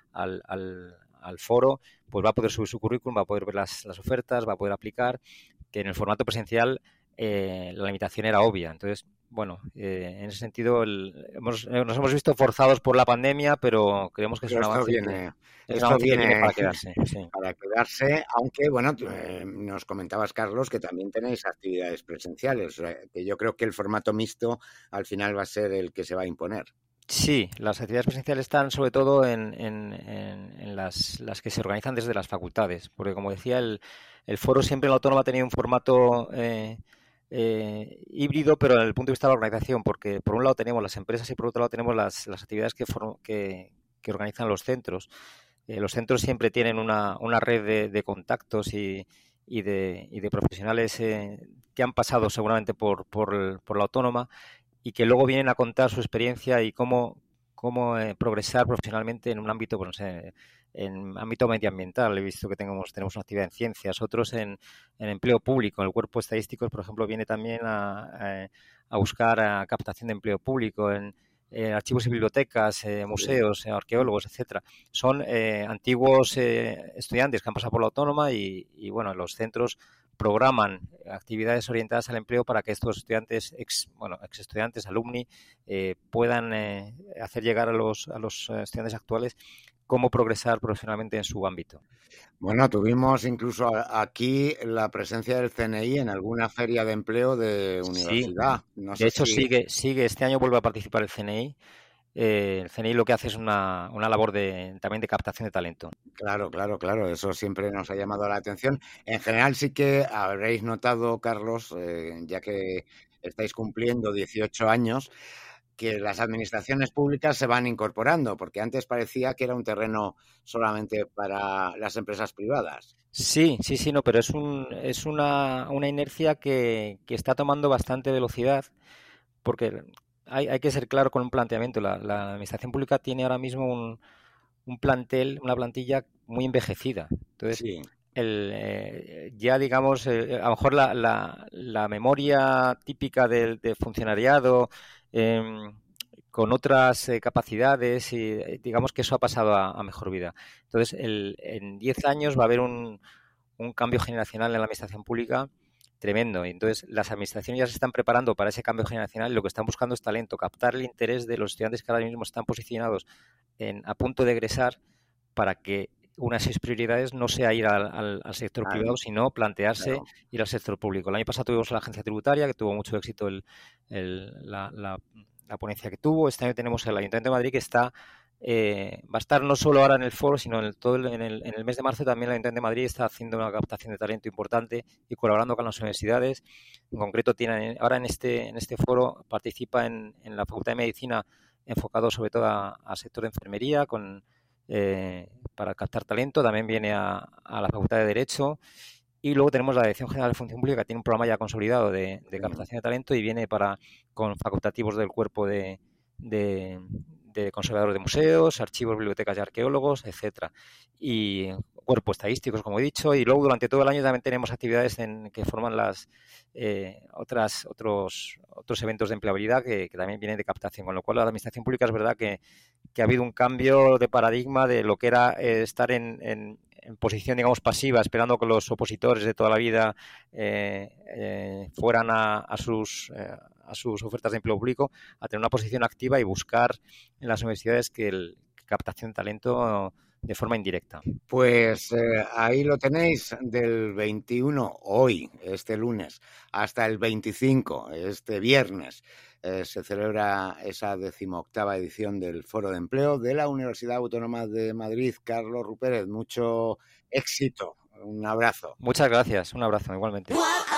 al foro, pues va a poder subir su currículum, va a poder ver las ofertas, va a poder aplicar, que en el formato presencial la limitación era obvia. Entonces, bueno, en ese sentido nos hemos visto forzados por la pandemia, pero creemos que es un avance que viene para quedarse. Sí. Para quedarse, aunque, bueno, nos comentabas, Carlos, que también tenéis actividades presenciales, que yo creo que el formato mixto al final va a ser el que se va a imponer. Sí, las actividades presenciales están sobre todo en las que se organizan desde las facultades, porque como decía, el foro siempre en la Autónoma ha tenido un formato híbrido, pero desde el punto de vista de la organización, porque por un lado tenemos las empresas y por otro lado tenemos las actividades que organizan los centros. Los centros siempre tienen una red de contactos y de profesionales que han pasado seguramente por la Autónoma y que luego vienen a contar su experiencia y cómo progresar profesionalmente en un ámbito, pues no sé, en ámbito medioambiental. He visto que tenemos una actividad en ciencias, otros en empleo público. El cuerpo estadístico, por ejemplo, viene también a buscar captación de empleo público en archivos y bibliotecas, museos, arqueólogos, etcétera. Son antiguos estudiantes que han pasado por la Autónoma y bueno, los centros programan actividades orientadas al empleo para que estos estudiantes, ex estudiantes, alumni, puedan hacer llegar a los estudiantes actuales cómo progresar profesionalmente en su ámbito. Bueno, tuvimos incluso aquí la presencia del CNI en alguna feria de empleo de universidad. Sí. No sé de hecho, sigue. Este año vuelve a participar el CNI. El CNI lo que hace es una labor también de captación de talento. Claro. Eso siempre nos ha llamado la atención. En general sí que habréis notado, Carlos, ya que estáis cumpliendo 18 años, que las administraciones públicas se van incorporando, porque antes parecía que era un terreno solamente para las empresas privadas. Sí, no, pero es una inercia que está tomando bastante velocidad, porque hay que ser claro con un planteamiento. La administración pública tiene ahora mismo un plantel, una plantilla muy envejecida. Entonces, ya digamos, a lo mejor la memoria típica del funcionariado con otras capacidades, y digamos que eso ha pasado a mejor vida. Entonces, en 10 años va a haber un cambio generacional en la administración pública tremendo. Y entonces, las administraciones ya se están preparando para ese cambio generacional y lo que están buscando es talento, captar el interés de los estudiantes que ahora mismo están posicionados a punto de egresar, para que unas 6 prioridades no sea ir al sector privado, sino plantearse ir al sector público. El año pasado tuvimos la agencia tributaria, que tuvo mucho éxito la ponencia que tuvo. Este año tenemos el Ayuntamiento de Madrid, que va a estar no solo ahora en el foro, sino en el mes de marzo también el Ayuntamiento de Madrid está haciendo una captación de talento importante y colaborando con las universidades. En concreto, ahora en este foro participa en la Facultad de Medicina, enfocado sobre todo al sector de enfermería, para captar talento. También viene a la Facultad de Derecho. Y luego tenemos la Dirección General de Función Pública, que tiene un programa ya consolidado de captación de talento, y viene con facultativos del cuerpo de conservadores de museos, archivos, bibliotecas y arqueólogos, etcétera. Y cuerpos estadísticos, como he dicho. Y luego durante todo el año también tenemos actividades que forman otros eventos de empleabilidad que también vienen de captación. Con lo cual, la administración pública es verdad que ha habido un cambio de paradigma de lo que era estar en posición, digamos, pasiva, esperando que los opositores de toda la vida fueran a sus ofertas de empleo público, a tener una posición activa y buscar en las universidades captación de talento de forma indirecta. Pues ahí lo tenéis, del 21, hoy, este lunes, hasta el 25, este viernes. Se celebra esa 18ª edición del Foro de Empleo de la Universidad Autónoma de Madrid. Carlos Rupérez, mucho éxito. Un abrazo. Muchas gracias. Un abrazo, igualmente.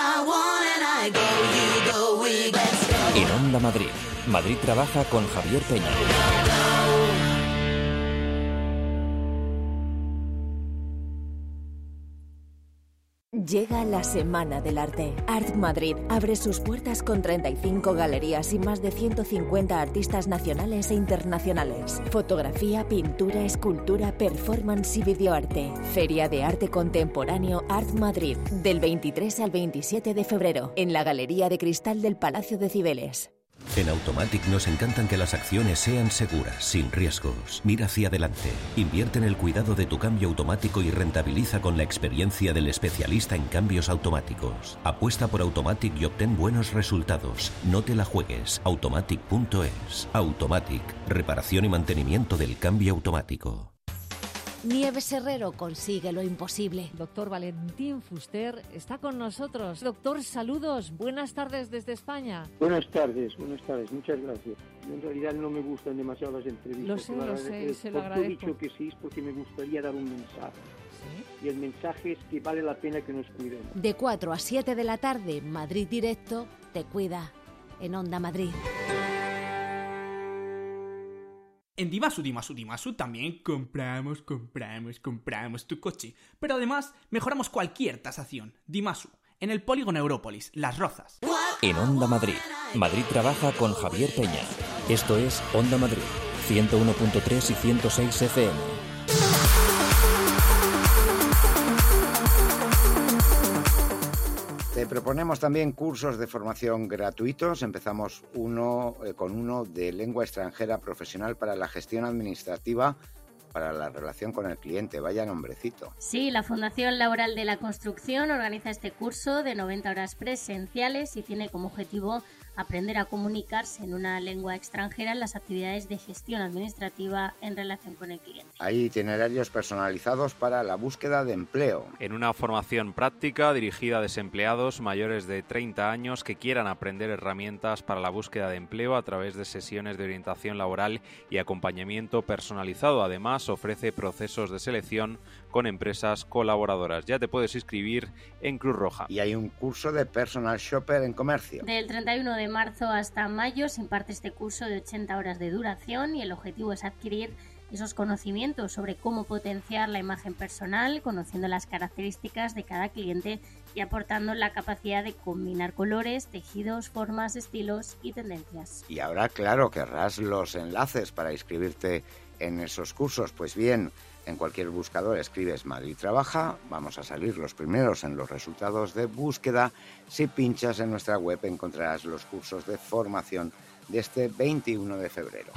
En Onda Madrid, Madrid trabaja con Javier Peña. Llega la Semana del Arte. Art Madrid abre sus puertas con 35 galerías y más de 150 artistas nacionales e internacionales. Fotografía, pintura, escultura, performance y videoarte. Feria de Arte Contemporáneo Art Madrid, del 23 al 27 de febrero, en la Galería de Cristal del Palacio de Cibeles. En Automatic nos encantan que las acciones sean seguras, sin riesgos. Mira hacia adelante. Invierte en el cuidado de tu cambio automático y rentabiliza con la experiencia del especialista en cambios automáticos. Apuesta por Automatic y obtén buenos resultados. No te la juegues. Automatic.es. Automatic. Reparación y mantenimiento del cambio automático. Nieves Herrero consigue lo imposible. Doctor Valentín Fuster está con nosotros. Doctor, saludos. Buenas tardes desde España. Buenas tardes. Muchas gracias. En realidad no me gustan demasiado las entrevistas. Lo sé, se lo agradezco. He dicho que sí, es porque me gustaría dar un mensaje. ¿Sí? Y el mensaje es que vale la pena que nos cuidemos. De 4 a 7 de la tarde, Madrid Directo te cuida. En Onda Madrid. En Dimasu también compramos tu coche. Pero además mejoramos cualquier tasación. Dimasu, en el polígono Európolis, Las Rozas. En Onda Madrid, Madrid trabaja con Javier Peña. Esto es Onda Madrid, 101.3 y 106 FM. Te proponemos también cursos de formación gratuitos. Empezamos con uno de lengua extranjera profesional para la gestión administrativa, para la relación con el cliente. Vaya nombrecito. Sí, la Fundación Laboral de la Construcción organiza este curso de 90 horas presenciales y tiene como objetivo aprender a comunicarse en una lengua extranjera en las actividades de gestión administrativa en relación con el cliente. Hay itinerarios personalizados para la búsqueda de empleo. En una formación práctica dirigida a desempleados mayores de 30 años que quieran aprender herramientas para la búsqueda de empleo a través de sesiones de orientación laboral y acompañamiento personalizado. Además, ofrece procesos de selección con empresas colaboradoras. Ya te puedes inscribir en Cruz Roja. Y hay un curso de personal shopper en comercio. Del 31 de marzo hasta mayo se imparte este curso de 80 horas de duración y el objetivo es adquirir esos conocimientos sobre cómo potenciar la imagen personal, conociendo las características de cada cliente y aportando la capacidad de combinar colores, tejidos, formas, estilos y tendencias. Y ahora, claro, querrás los enlaces para inscribirte en esos cursos. Pues bien, En cualquier buscador escribes Madrid Trabaja, vamos a salir los primeros en los resultados de búsqueda. Si pinchas en nuestra web encontrarás los cursos de formación de este 21 de febrero.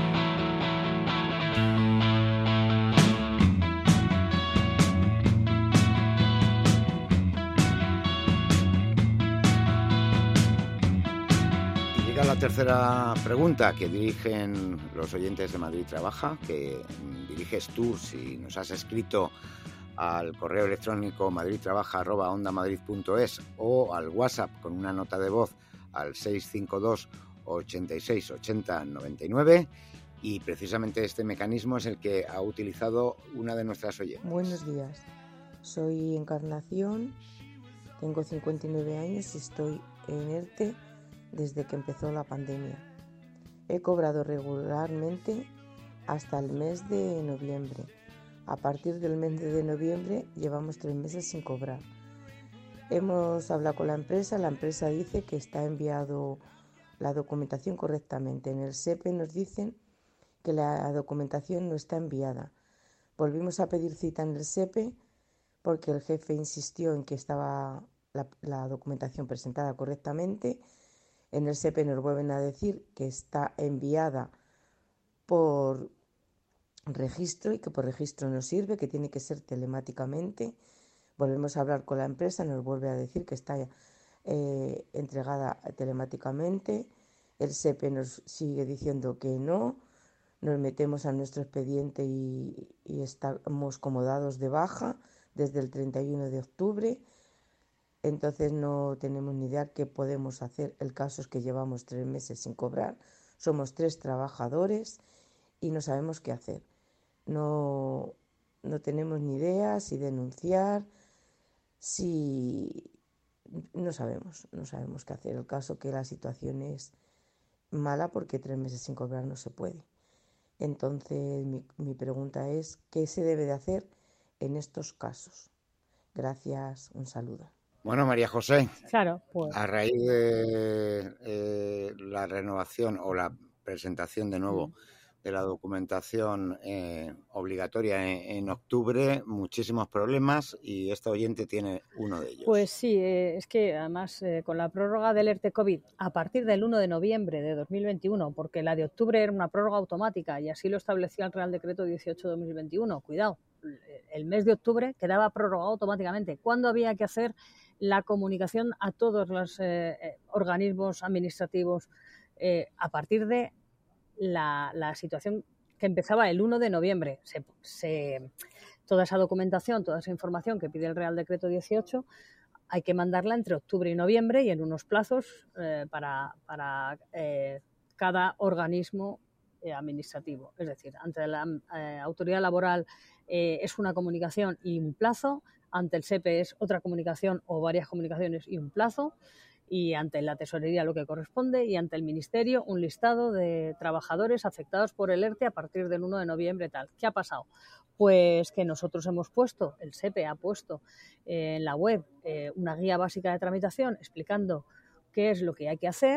La tercera pregunta que dirigen los oyentes de Madrid Trabaja, que diriges tú si nos has escrito al correo electrónico madridtrabaja@ondamadrid.es o al WhatsApp con una nota de voz al 652 86 80 99, y precisamente este mecanismo es el que ha utilizado una de nuestras oyentes. Buenos días, soy Encarnación, tengo 59 años y estoy en ERTE desde que empezó la pandemia. He cobrado regularmente hasta el mes de noviembre. A partir del mes de noviembre llevamos 3 meses sin cobrar. Hemos hablado con la empresa dice que está enviado la documentación correctamente. En el SEPE nos dicen que la documentación no está enviada. Volvimos a pedir cita en el SEPE porque el jefe insistió en que estaba la documentación presentada correctamente. En el SEPE nos vuelven a decir que está enviada por registro y que por registro no sirve, que tiene que ser telemáticamente. Volvemos a hablar con la empresa, nos vuelve a decir que está entregada telemáticamente. El SEPE nos sigue diciendo que no. Nos metemos a nuestro expediente y estamos como dados de baja desde el 31 de octubre. Entonces no tenemos ni idea qué podemos hacer. El caso es que llevamos 3 meses sin cobrar, somos 3 trabajadores y no sabemos qué hacer. No tenemos ni idea si denunciar, no sabemos qué hacer. El caso es que la situación es mala porque 3 meses sin cobrar no se puede. Entonces mi pregunta es, ¿qué se debe de hacer en estos casos? Gracias, un saludo. Bueno, María José, claro, pues, a raíz de la renovación o la presentación de nuevo de la documentación obligatoria en octubre, muchísimos problemas, y esta oyente tiene uno de ellos. Pues sí, es que además con la prórroga del ERTE COVID a partir del 1 de noviembre de 2021, porque la de octubre era una prórroga automática y así lo establecía el Real Decreto 18/2021, cuidado, el mes de octubre quedaba prorrogado automáticamente. ¿Cuándo había que hacer la comunicación a todos los organismos administrativos a partir de la situación que empezaba el 1 de noviembre? Toda esa documentación, toda esa información que pide el Real Decreto 18 hay que mandarla entre octubre y noviembre y en unos plazos para cada organismo administrativo. Es decir, ante la autoridad laboral es una comunicación y un plazo, ante el SEPE es otra comunicación o varias comunicaciones y un plazo, y ante la tesorería lo que corresponde, y ante el Ministerio un listado de trabajadores afectados por el ERTE a partir del 1 de noviembre tal. ¿Qué ha pasado? Pues que nosotros hemos puesto, el SEPE ha puesto en la web una guía básica de tramitación explicando qué es lo que hay que hacer.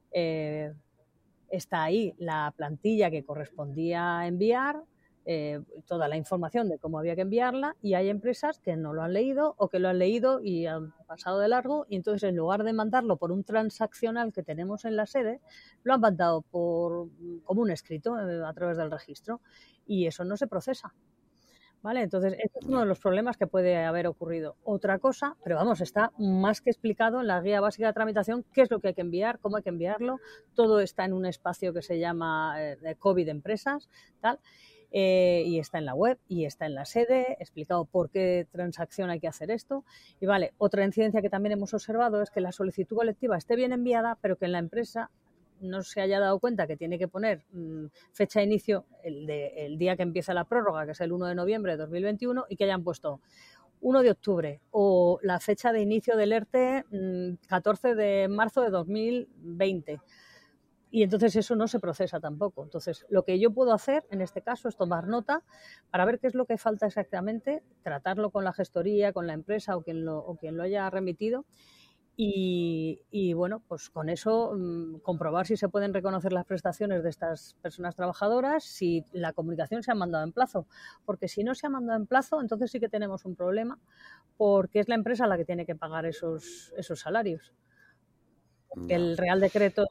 Está ahí la plantilla que correspondía enviar, toda la información de cómo había que enviarla, y hay empresas que no lo han leído o que lo han leído y han pasado de largo, y entonces en lugar de mandarlo por un transaccional que tenemos en la sede, lo han mandado como un escrito a través del registro, y eso no se procesa. ¿Vale? Entonces, este es uno de los problemas que puede haber ocurrido. Otra cosa, pero vamos, está más que explicado en la guía básica de tramitación qué es lo que hay que enviar, cómo hay que enviarlo. Todo está en un espacio que se llama COVID Empresas, tal, y está en la web y está en la sede, explicado por qué transacción hay que hacer esto. Y vale, otra incidencia que también hemos observado es que la solicitud colectiva esté bien enviada, pero que en la empresa no se haya dado cuenta que tiene que poner fecha de inicio el día que empieza la prórroga, que es el 1 de noviembre de 2021, y que hayan puesto 1 de octubre o la fecha de inicio del ERTE 14 de marzo de 2020. Y entonces eso no se procesa tampoco. Entonces, lo que yo puedo hacer en este caso es tomar nota para ver qué es lo que falta exactamente, tratarlo con la gestoría, con la empresa o quien lo haya remitido, Y bueno, pues con eso comprobar si se pueden reconocer las prestaciones de estas personas trabajadoras, si la comunicación se ha mandado en plazo, porque si no se ha mandado en plazo, entonces sí que tenemos un problema, porque es la empresa la que tiene que pagar esos salarios. El Real Decreto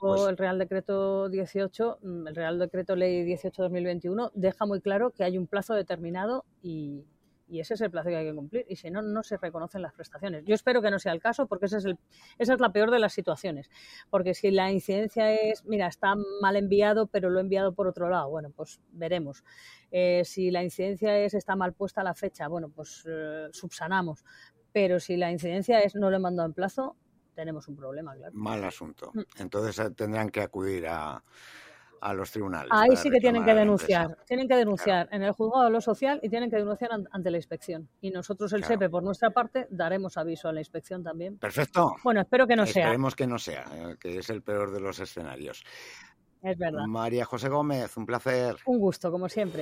18, el Real Decreto Ley 18/2021 deja muy claro que hay un plazo determinado y ese es el plazo que hay que cumplir, y si no, no se reconocen las prestaciones. Yo espero que no sea el caso, porque esa es la peor de las situaciones, porque si la incidencia es, mira, está mal enviado, pero lo he enviado por otro lado, bueno, pues veremos. Si la incidencia es, está mal puesta la fecha, bueno, pues subsanamos, pero si la incidencia es, no lo he mandado en plazo, tenemos un problema, claro. Mal asunto. Entonces tendrán que acudir a los tribunales. Ahí sí que tienen que denunciar. Tienen que denunciar en el juzgado de lo social y tienen que denunciar ante la inspección. Y nosotros, el SEPE, por nuestra parte, daremos aviso a la inspección también. Perfecto. Bueno, espero que no sea. Esperemos que no sea, que es el peor de los escenarios. Es verdad. María José Gómez, un placer. Un gusto, como siempre.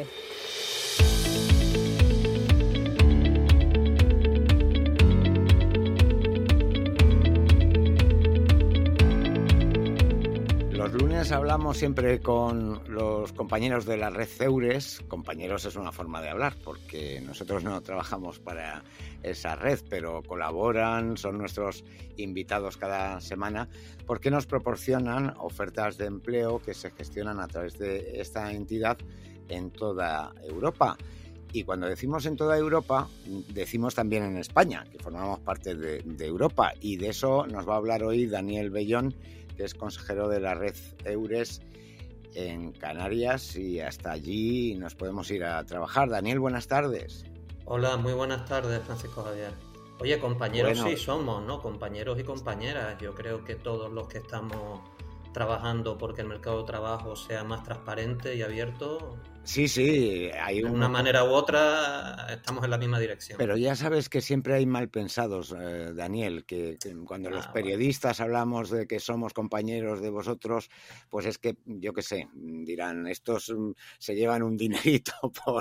Los lunes hablamos siempre con los compañeros de la red Eures. Compañeros es una forma de hablar, porque nosotros no trabajamos para esa red, pero colaboran, son nuestros invitados cada semana, porque nos proporcionan ofertas de empleo que se gestionan a través de esta entidad en toda Europa. Y cuando decimos en toda Europa, decimos también en España, que formamos parte de Europa. Y de eso nos va a hablar hoy Daniel Bellón, que es consejero de la red Eures en Canarias, y hasta allí nos podemos ir a trabajar. Daniel, buenas tardes. Hola, muy buenas tardes, Francisco Javier. Oye, compañeros sí somos, ¿no? Compañeros y compañeras. Yo creo que todos los que estamos trabajando porque el mercado de trabajo sea más transparente y abierto... Sí, hay de una manera u otra estamos en la misma dirección. Pero ya sabes que siempre hay mal pensados, Daniel, que cuando los periodistas hablamos de que somos compañeros de vosotros, pues es que, yo qué sé, dirán, estos se llevan un dinerito por...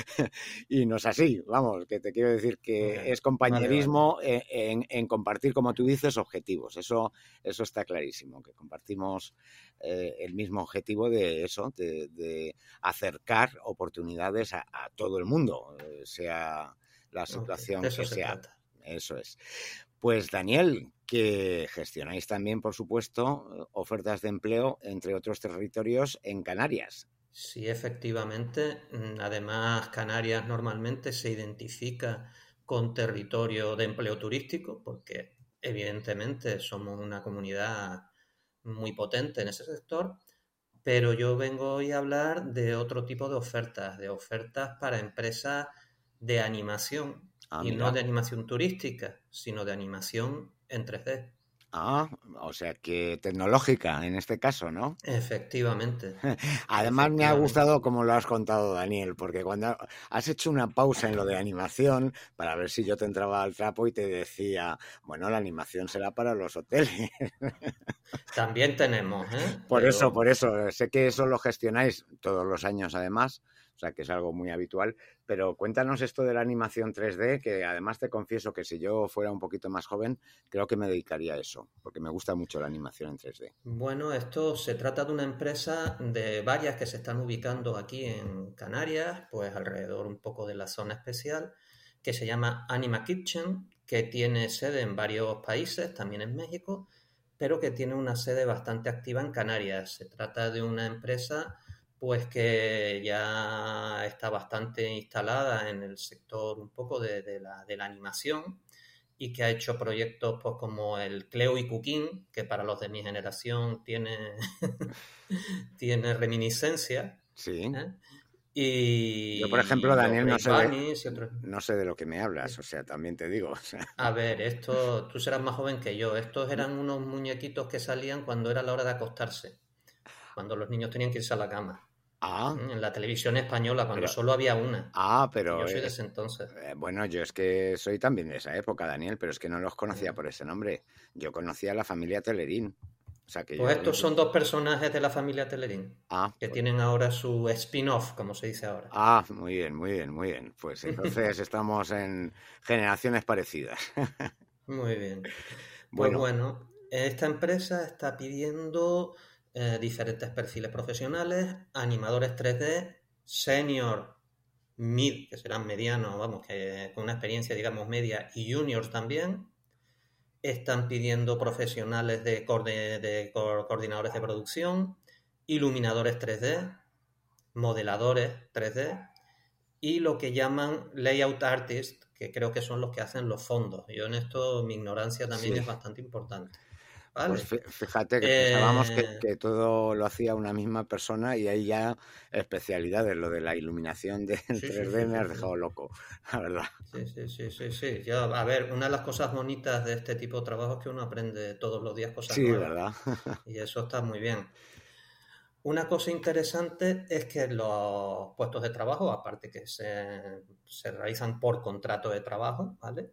y no es así, vamos, que te quiero decir que es compañerismo en compartir, como tú dices, objetivos. Eso está clarísimo, que compartimos el mismo objetivo de eso, de acercar oportunidades a todo el mundo, sea la situación que sea. Eso es. Pues Daniel, que gestionáis también, por supuesto, ofertas de empleo entre otros territorios en Canarias. Sí, efectivamente. Además, Canarias normalmente se identifica con territorio de empleo turístico, porque evidentemente somos una comunidad muy potente en ese sector. Pero yo vengo hoy a hablar de otro tipo de ofertas para empresas de animación, y no de animación turística, sino de animación en 3D. O sea que tecnológica en este caso, ¿no? Efectivamente. Además me ha gustado como lo has contado, Daniel, porque cuando has hecho una pausa en lo de animación para ver si yo te entraba al trapo y te decía, bueno, la animación será para los hoteles. También tenemos, Por eso, sé que eso lo gestionáis todos los años además, o sea que es algo muy habitual, pero cuéntanos esto de la animación 3D, que además te confieso que si yo fuera un poquito más joven, creo que me dedicaría a eso, porque me gusta mucho la animación en 3D. Bueno, esto se trata de una empresa de varias que se están ubicando aquí en Canarias, pues alrededor un poco de la zona especial, que se llama Anima Kitchen, que tiene sede en varios países, también en México, pero que tiene una sede bastante activa en Canarias. Se trata de una empresa pues que ya está bastante instalada en el sector un poco de la animación, y que ha hecho proyectos pues como el Cleo y Cooking, que para los de mi generación tiene reminiscencia. Sí. Y yo, por ejemplo, Daniel, no sé de lo que me hablas, o sea, también te digo. O sea. A ver, tú serás más joven que yo. Estos eran unos muñequitos que salían cuando era la hora de acostarse, cuando los niños tenían que irse a la cama. En la televisión española, cuando solo había una. Pero yo soy de ese entonces. Bueno, yo es que soy también de esa época, Daniel, pero es que no los conocía por ese nombre. Yo conocía a la familia Telerín. O sea que pues estos son dos personajes de la familia Telerín, que tienen ahora su spin-off, como se dice ahora. Muy bien. Pues entonces estamos en generaciones parecidas. Muy bien. Pues bueno, esta empresa está pidiendo diferentes perfiles profesionales, animadores 3D, senior, mid, que serán medianos, vamos, que con una experiencia, digamos, media, y juniors también. Están pidiendo profesionales de coordinadores de producción, iluminadores 3D, modeladores 3D y lo que llaman layout artists, que creo que son los que hacen los fondos. Yo en esto, mi ignorancia también es bastante importante. ¿Vale? Pues fíjate que pensábamos que todo lo hacía una misma persona y hay ya especialidades. Lo de la iluminación del 3D me has dejado loco, la verdad. Sí. Yo, a ver, una de las cosas bonitas de este tipo de trabajo es que uno aprende todos los días cosas nuevas. Sí, ¿verdad? Y eso está muy bien. Una cosa interesante es que los puestos de trabajo, aparte que se realizan por contrato de trabajo, ¿vale?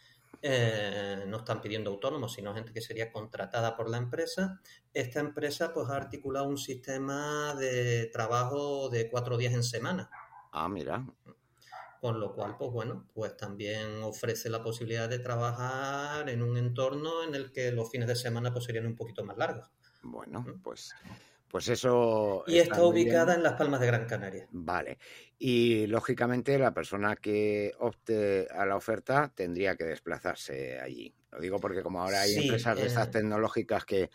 No están pidiendo autónomos, sino gente que sería contratada por la empresa. Esta empresa pues ha articulado un sistema de trabajo de 4 días en semana. Ah, mira. Con lo cual, pues bueno, pues también ofrece la posibilidad de trabajar en un entorno en el que los fines de semana pues serían un poquito más largos. Bueno, pues eso... Y está ubicada en Las Palmas de Gran Canaria. Vale. Y, lógicamente, la persona que opte a la oferta tendría que desplazarse allí. Lo digo porque como ahora hay empresas de estas tecnológicas que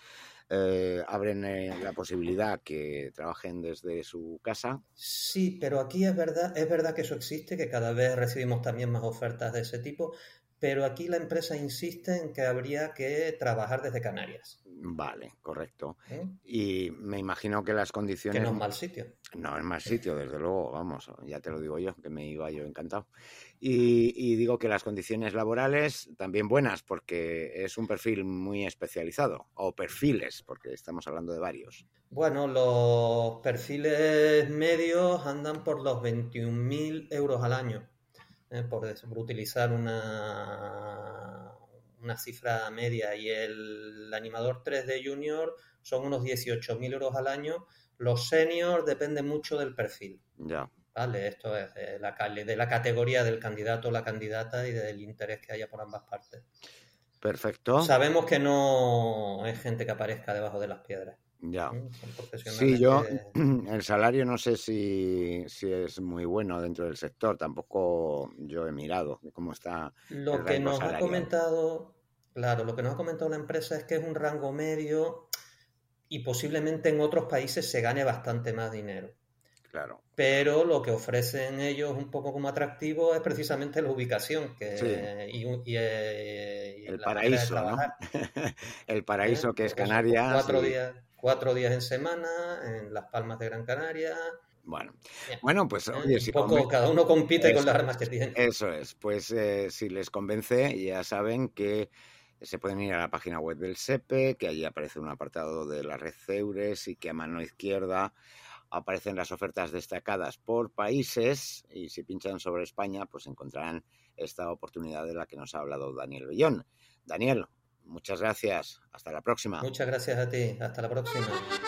abren la posibilidad que trabajen desde su casa. Sí, pero aquí es verdad que eso existe, que cada vez recibimos también más ofertas de ese tipo, pero aquí la empresa insiste en que habría que trabajar desde Canarias. Vale, correcto. Y me imagino que las condiciones... Que no es mal sitio. No es mal sitio, desde luego, vamos, ya te lo digo yo, que me iba yo encantado. Y digo que las condiciones laborales también buenas, porque es un perfil muy especializado, o perfiles, porque estamos hablando de varios. Bueno, los perfiles medios andan por los 21.000 euros al año. Por utilizar una cifra media, y el animador 3D junior son unos 18.000 euros al año. Los seniors depende mucho del perfil. Ya. Vale, esto es de la categoría del candidato o la candidata y del interés que haya por ambas partes. Perfecto. Sabemos que no es gente que aparezca debajo de las piedras. Ya. Son profesionales. Sí, yo el salario no sé si es muy bueno dentro del sector, tampoco yo he mirado cómo está lo que nos ha comentado la empresa es que es un rango medio y posiblemente en otros países se gane bastante más dinero. Claro. Pero lo que ofrecen ellos un poco como atractivo es precisamente la ubicación y el paraíso, ¿no? El paraíso que es Canarias. 4 días en semana en Las Palmas de Gran Canaria. Bueno, pues oye, si cada uno compite con las armas que tiene. Eso es, pues si les convence, ya saben que se pueden ir a la página web del SEPE, que allí aparece un apartado de la red Ceures y que a mano izquierda aparecen las ofertas destacadas por países, y si pinchan sobre España, pues encontrarán esta oportunidad de la que nos ha hablado Daniel Bellón. Daniel, muchas gracias. Hasta la próxima. Muchas gracias a ti. Hasta la próxima.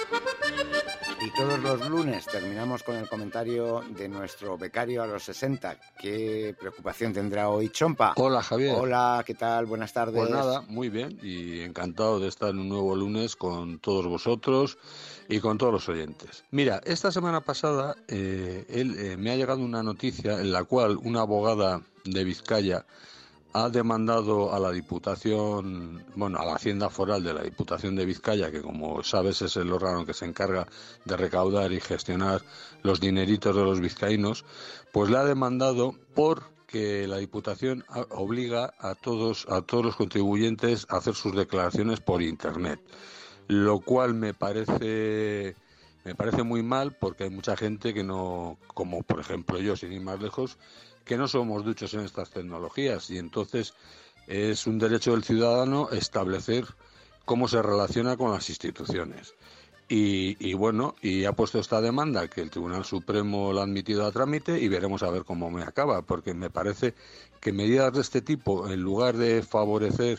Y todos los lunes terminamos con el comentario de nuestro becario a los 60. ¿Qué preocupación tendrá hoy Chompa? Hola, Javier. Hola, ¿qué tal? Buenas tardes. Pues nada, muy bien y encantado de estar en un nuevo lunes con todos vosotros y con todos los oyentes. Mira, esta semana pasada me ha llegado una noticia en la cual una abogada de Vizcaya ha demandado a la Diputación, a la Hacienda Foral de la Diputación de Vizcaya, que como sabes es el órgano que se encarga de recaudar y gestionar los dineritos de los vizcaínos, pues la ha demandado porque la Diputación obliga a todos los contribuyentes a hacer sus declaraciones por Internet, lo cual me parece muy mal, porque hay mucha gente que no, como por ejemplo yo, sin ir más lejos, que no somos duchos en estas tecnologías, y entonces es un derecho del ciudadano establecer cómo se relaciona con las instituciones. Y ha puesto esta demanda, que el Tribunal Supremo la ha admitido a trámite, y veremos a ver cómo me acaba, porque me parece que medidas de este tipo, en lugar de favorecer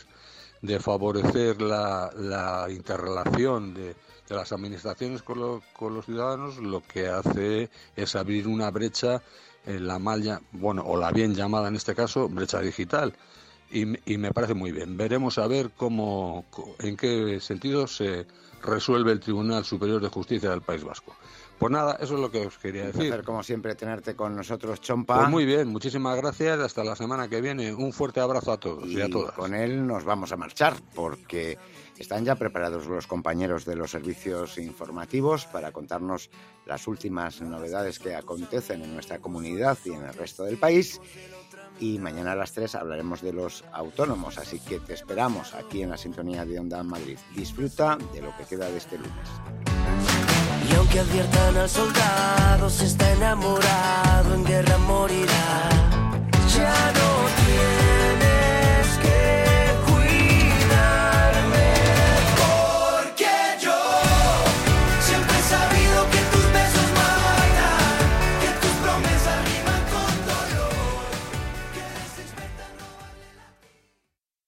la interrelación de las administraciones con los ciudadanos, lo que hace es abrir una brecha, la bien llamada en este caso brecha digital, y me parece muy bien. Veremos a ver en qué sentido se resuelve el Tribunal Superior de Justicia del País Vasco. Pues nada, eso es lo que os quería decir. Un placer, como siempre, tenerte con nosotros, Chompa. Pues muy bien, muchísimas gracias. Hasta la semana que viene. Un fuerte abrazo a todos y a todas. Con él nos vamos a marchar porque están ya preparados los compañeros de los servicios informativos para contarnos las últimas novedades que acontecen en nuestra comunidad y en el resto del país. Y mañana a las 3 hablaremos de los autónomos, así que te esperamos aquí en la sintonía de Onda Madrid. Disfruta de lo que queda de este lunes. Y aunque adviertan al soldado, si está enamorado, en guerra morirá. Ya no tiene